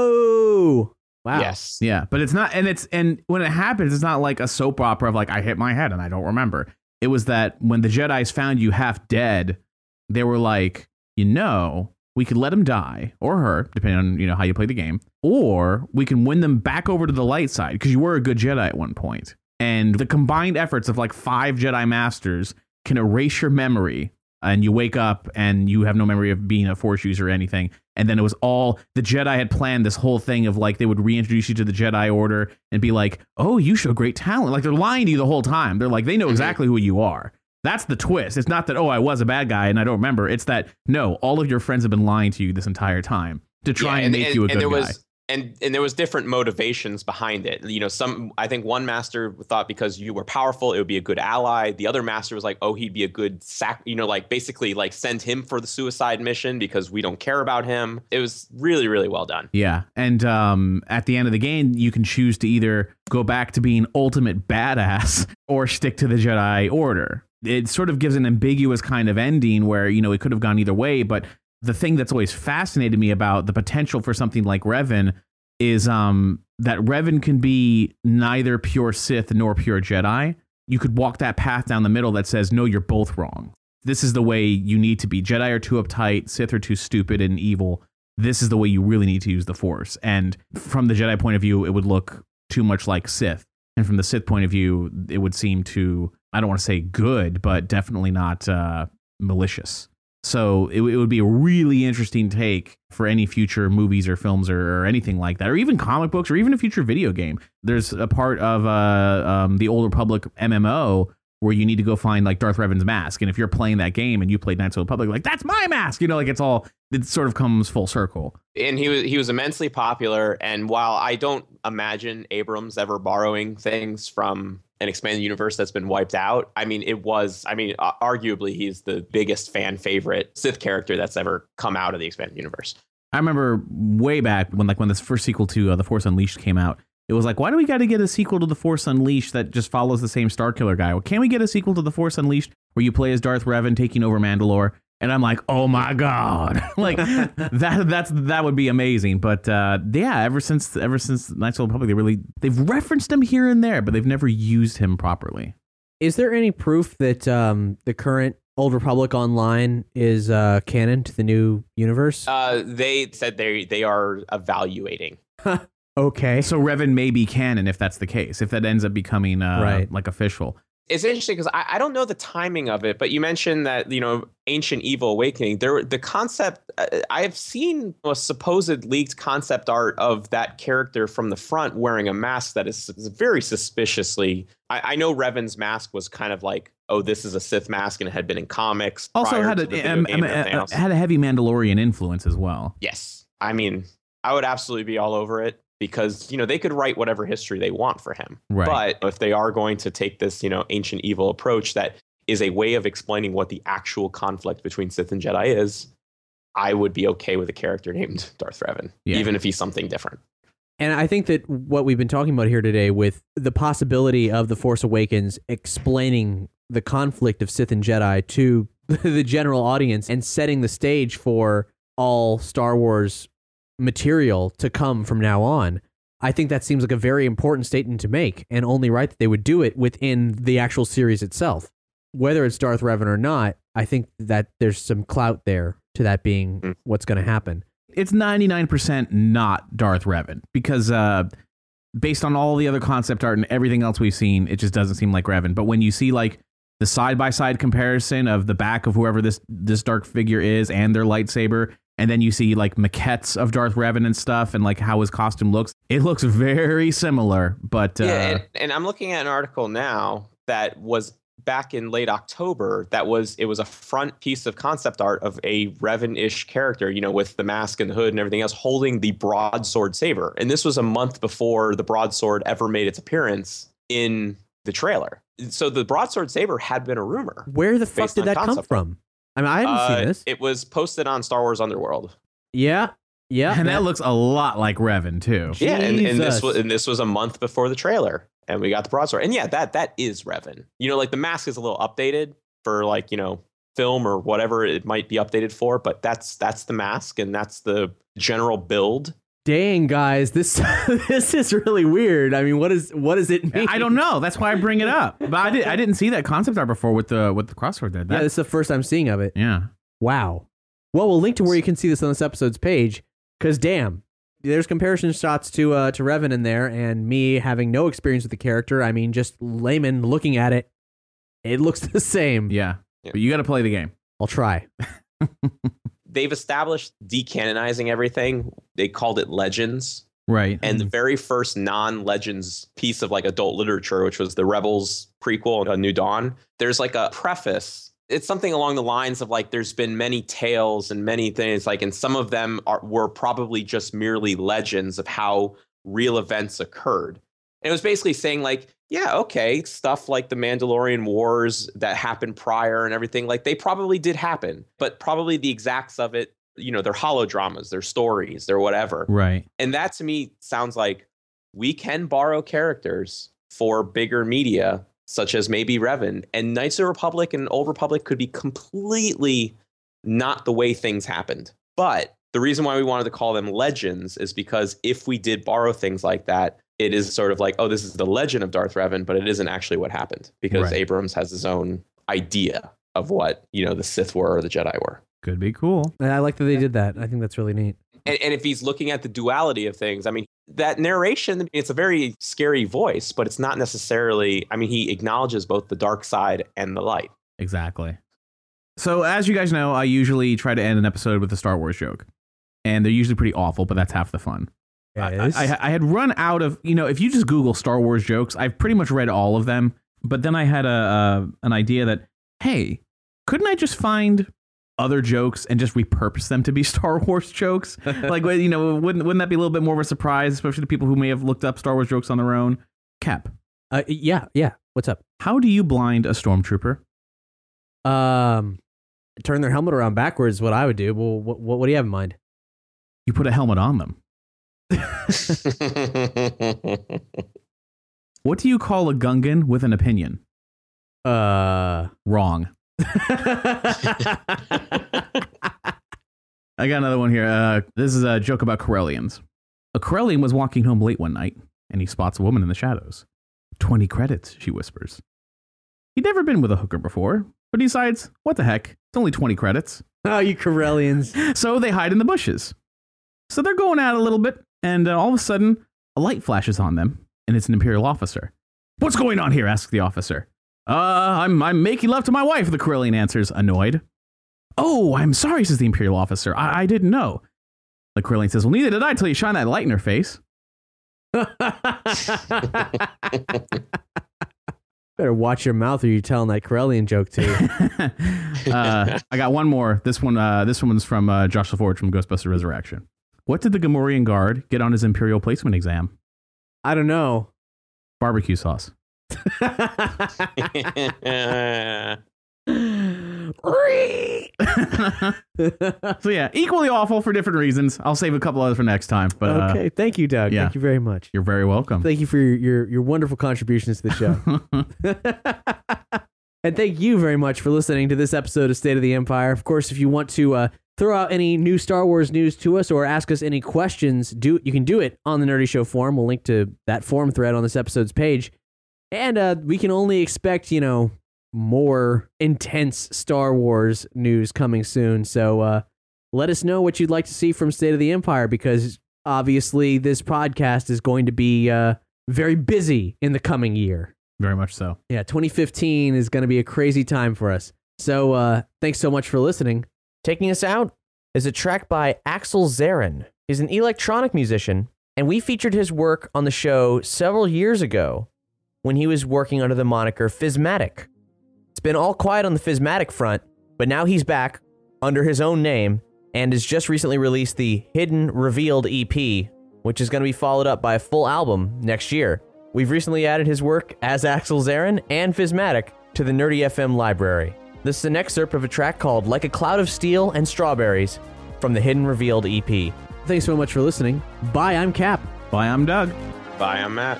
Oh, wow. Yes. Yeah, but it's not, and it's and when it happens, it's not like a soap opera of like I hit my head and I don't remember. It was that when the Jedis found you half dead, they were like, you know, we could let him die or her, depending on you know how you play the game, or we can win them back over to the light side because you were a good Jedi at one point. And the combined efforts of like five Jedi Masters can erase your memory, and you wake up and you have no memory of being a Force user or anything. And then it was all the Jedi had planned this whole thing of like they would reintroduce you to the Jedi Order and be like, oh, you show great talent. Like they're lying to you the whole time. They're like, they know exactly who you are. That's the twist. It's not that, oh, I was a bad guy and I don't remember. It's that, no, all of your friends have been lying to you this entire time to try Yeah, and, make you a and good there guy. was, And and there was different motivations behind it. You know, some I think one master thought because you were powerful, it would be a good ally. The other master was like, oh, he'd be a good sac. You know, like basically like send him for the suicide mission because we don't care about him. It was really, really well done. Yeah. And um, at the end of the game, you can choose to either go back to being ultimate badass or stick to the Jedi Order. It sort of gives an ambiguous kind of ending where, you know, it could have gone either way. But the thing that's always fascinated me about the potential for something like Revan is um, that Revan can be neither pure Sith nor pure Jedi. You could walk that path down the middle that says, no, you're both wrong. This is the way you need to be. Jedi are too uptight. Sith are too stupid and evil. This is the way you really need to use the Force. And from the Jedi point of view, it would look too much like Sith. And from the Sith point of view, it would seem to, I don't want to say good, but definitely not uh, malicious. So it, it would be a really interesting take for any future movies or films or, or anything like that, or even comic books, or even a future video game. There's a part of uh, um, the Old Republic M M O where you need to go find like Darth Revan's mask. And if you're playing that game and you played Knights of the Republic, like, that's my mask, you know, like it's all, it sort of comes full circle. And he was he was immensely popular. And while I don't imagine Abrams ever borrowing things from an expanded universe that's been wiped out, I mean, it was, I mean, uh, arguably he's the biggest fan favorite Sith character that's ever come out of the expanded universe. I remember way back when, like, when this first sequel to uh, The Force Unleashed came out, it was like, why do we got to get a sequel to The Force Unleashed that just follows the same Starkiller guy? Well, can't we get a sequel to The Force Unleashed where you play as Darth Revan taking over Mandalore? And I'm like, oh my God, like that, that's, that would be amazing. But uh, yeah, ever since, ever since Knights of the Republic, they really, they've referenced him here and there, but they've never used him properly. Is there any proof that um, the current Old Republic Online is uh, canon to the new universe? Uh, they said they they are evaluating. Okay. So Revan may be canon if that's the case, if that ends up becoming uh, Right. like official. It's interesting because I, I don't know the timing of it, but you mentioned that, you know, Ancient Evil Awakening, there, the concept, uh, I have seen a supposed leaked concept art of that character from the front wearing a mask that is, is very suspiciously, I, I know Revan's mask was kind of like, oh, this is a Sith mask and it had been in comics. Also prior had to the a, video um, game um, and everything uh, else. had a heavy Mandalorian influence as well. Yes. I mean, I would absolutely be all over it. Because, you know, they could write whatever history they want for him. Right. But if they are going to take this, you know, ancient evil approach that is a way of explaining what the actual conflict between Sith and Jedi is, I would be okay with a character named Darth Revan, Yeah. even if he's something different. And I think that what we've been talking about here today with the possibility of The Force Awakens explaining the conflict of Sith and Jedi to the general audience and setting the stage for all Star Wars material to come from now on, I think that seems like a very important statement to make, and only right that they would do it within the actual series itself. Whether it's Darth Revan or not, I think that there's some clout there to that being Mm. what's going to happen. It's ninety-nine percent not Darth Revan because uh, based on all the other concept art and everything else we've seen, it just doesn't seem like Revan. But when you see like the side-by-side comparison of the back of whoever this this dark figure is and their lightsaber, and then you see like maquettes of Darth Revan and stuff and like how his costume looks, it looks very similar. But uh, yeah, and, and I'm looking at an article now that was back in late October. That was it was a front piece of concept art of a Revan-ish character, you know, with the mask and the hood and everything else, holding the broadsword saber. And this was a month before the broadsword ever made its appearance in the trailer. So the broadsword saber had been a rumor. Where the fuck based did on that come concept art. from? I mean, I haven't Uh, seen this. It was posted on Star Wars Underworld. Yeah, yeah. And that looks a lot like Revan too. Yeah, and, and this Jesus. was and this was a month before the trailer, and we got the broadsword. And yeah, that that is Revan. You know, like the mask is a little updated for like, you know, film or whatever it might be updated for, but that's that's the mask and that's the general build. Dang, guys, this this is really weird. I mean, what is what does it mean? I don't know. That's why I bring it up. But I did I didn't see that concept art before with the with the crossword there. Yeah, That, this is the first I'm seeing of it. yeah. Wow. Well, we'll link to where you can see this on this episode's page. Because damn, there's comparison shots to uh, to Revan in there, and me having no experience with the character. I mean, just layman looking at it, it looks the same. Yeah. Yeah. But you got to play the game. I'll try. They've established decanonizing everything. They called it Legends. Right. And the very first non-Legends piece of like adult literature, which was the Rebels prequel, A New Dawn, there's like a preface. It's something along the lines of like, there's been many tales and many things like, and some of them are, were probably just merely legends of how real events occurred. And it was basically saying like, yeah, okay, stuff like the Mandalorian Wars that happened prior and everything, like they probably did happen, but probably the exacts of it, you know, they're holodramas, they're stories, they're whatever. Right. And that to me sounds like we can borrow characters for bigger media, such as maybe Revan, and Knights of the Republic and Old Republic could be completely not the way things happened. But the reason why we wanted to call them legends is because if we did borrow things like that, it is sort of like, oh, this is the legend of Darth Revan, but it isn't actually what happened because Right. Abrams has his own idea of what, you know, the Sith were or the Jedi were. Could be cool. And I like that they did that. I think that's really neat. And, and if he's looking at the duality of things, I mean, that narration, it's a very scary voice, but it's not necessarily, I mean, he acknowledges both the dark side and the light. Exactly. So as you guys know, I usually try to end an episode with a Star Wars joke. And they're usually pretty awful, but that's half the fun. I, Yes. I, I had run out of, you know, if you just Google Star Wars jokes, I've pretty much read all of them. But then I had a, a an idea that, hey, couldn't I just find other jokes and just repurpose them to be Star Wars jokes? Like, you know, wouldn't wouldn't that be a little bit more of a surprise, especially to people who may have looked up Star Wars jokes on their own? Cap, Uh, yeah, yeah. What's up? how do you blind a stormtrooper? Um, turn their helmet around backwards is what I would do. Well, what, what, what do you have in mind? You put a helmet on them. What do you call a Gungan with an opinion? Uh, Wrong. I got another one here. Uh, this is a joke about Corellians. A Corellian was walking home late one night, and he spots a woman in the shadows. Twenty credits, she whispers. He'd never been with a hooker before, but he decides, what the heck, it's only twenty credits. oh, you Corellians. So they hide in the bushes. So they're going out a little bit, and uh, all of a sudden, a light flashes on them, and it's an Imperial officer. What's going on here? Asks the officer. Uh, I'm I'm making love to my wife, the Corellian answers, annoyed. Oh, I'm sorry, says the Imperial officer. I, I didn't know. The Corellian says, well, neither did I till you shine that light in her face. Better watch your mouth or you're telling that Corellian joke too. uh, I got one more. This one, uh, this one's from uh, Josh LaForge from Ghostbusters Resurrection. What did the Gamorrean guard get on his Imperial placement exam? I don't know. Barbecue sauce. So yeah, equally awful for different reasons. I'll save a couple others for next time. But uh, okay, thank you, Doug. yeah. Thank you very much. You're very welcome. Thank you for your, your, your wonderful contributions to the show. And thank you very much for listening to this episode of State of the Empire. Of course, if you want to uh, throw out any new Star Wars news to us or ask us any questions, do you can do it on the Nerdy Show forum. We'll link to that forum thread on this episode's page. And uh, we can only expect, you know, more intense Star Wars news coming soon. So uh, let us know what you'd like to see from State of the Empire, because obviously this podcast is going to be uh, very busy in the coming year. Very much so. Yeah, twenty fifteen is going to be a crazy time for us. So uh, thanks so much for listening. Taking us out is a track by Axel Zarin. He's an electronic musician, and we featured his work on the show several years ago. when he was working under the moniker Physmatic. It's been all quiet on the Physmatic front, but now he's back under his own name and has just recently released the Hidden Revealed E P, which is going to be followed up by a full album next year. We've recently added his work as Axel Zarin and Physmatic to the Nerdy F M library. This is an excerpt of a track called Like a Cloud of Steel and Strawberries from the Hidden Revealed E P. Thanks so much for listening. Bye, I'm Cap. Bye, I'm Doug. Bye, I'm Matt.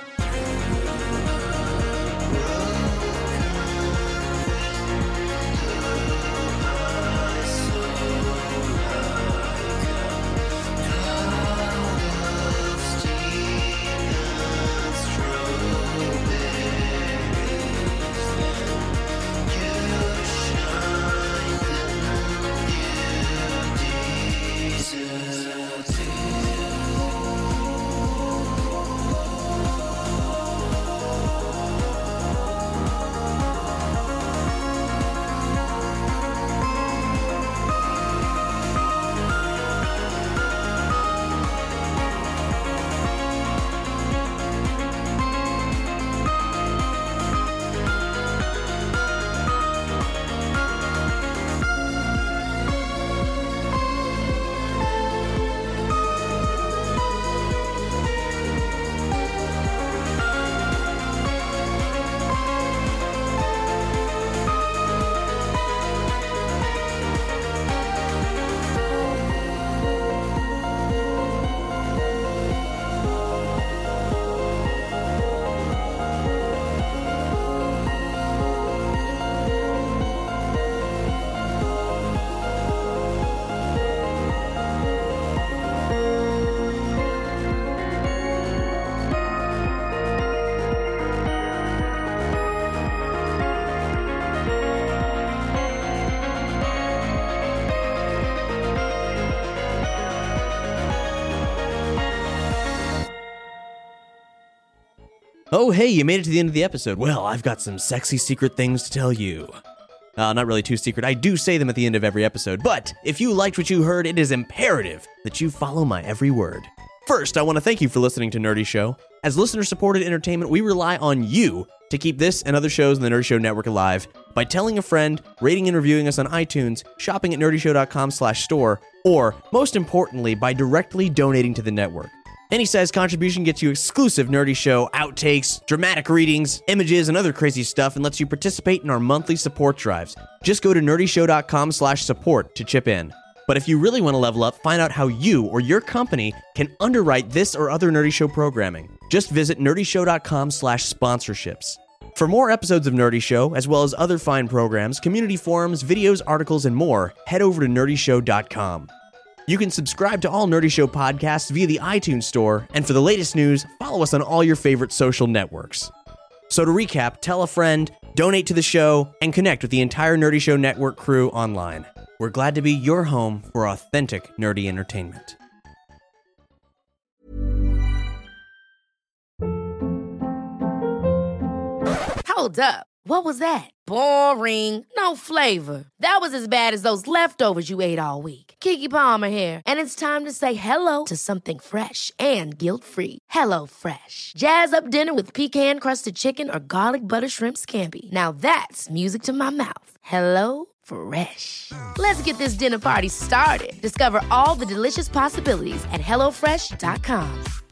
Oh, hey, you made it to the end of the episode. Well, I've got some sexy secret things to tell you. Uh, not really too secret. I do say them at the end of every episode. But if you liked what you heard, it is imperative that you follow my every word. First, I want to thank you for listening to Nerdy Show. As listener-supported entertainment, we rely on you to keep this and other shows in the Nerdy Show network alive by telling a friend, rating and reviewing us on iTunes, shopping at nerdyshow.com slash store, or, most importantly, by directly donating to the network. Any size contribution gets you exclusive Nerdy Show outtakes, dramatic readings, images, and other crazy stuff, and lets you participate in our monthly support drives. Just go to nerdyshow.com slash support to chip in. But if you really want to level up, find out how you or your company can underwrite this or other Nerdy Show programming. Just visit nerdyshow.com slash sponsorships. For more episodes of Nerdy Show, as well as other fine programs, community forums, videos, articles, and more, head over to nerdy show dot com. You can subscribe to all Nerdy Show podcasts via the iTunes Store, and for the latest news, follow us on all your favorite social networks. So to recap, tell a friend, donate to the show, and connect with the entire Nerdy Show network crew online. We're glad to be your home for authentic nerdy entertainment. Hold up. What was that? Boring. No flavor. That was as bad as those leftovers you ate all week. Keke Palmer here, and it's time to say hello to something fresh and guilt-free. Hello Fresh. Jazz up dinner with pecan-crusted chicken or garlic butter shrimp scampi. Now that's music to my mouth. Hello Fresh. Let's get this dinner party started. Discover all the delicious possibilities at hello fresh dot com.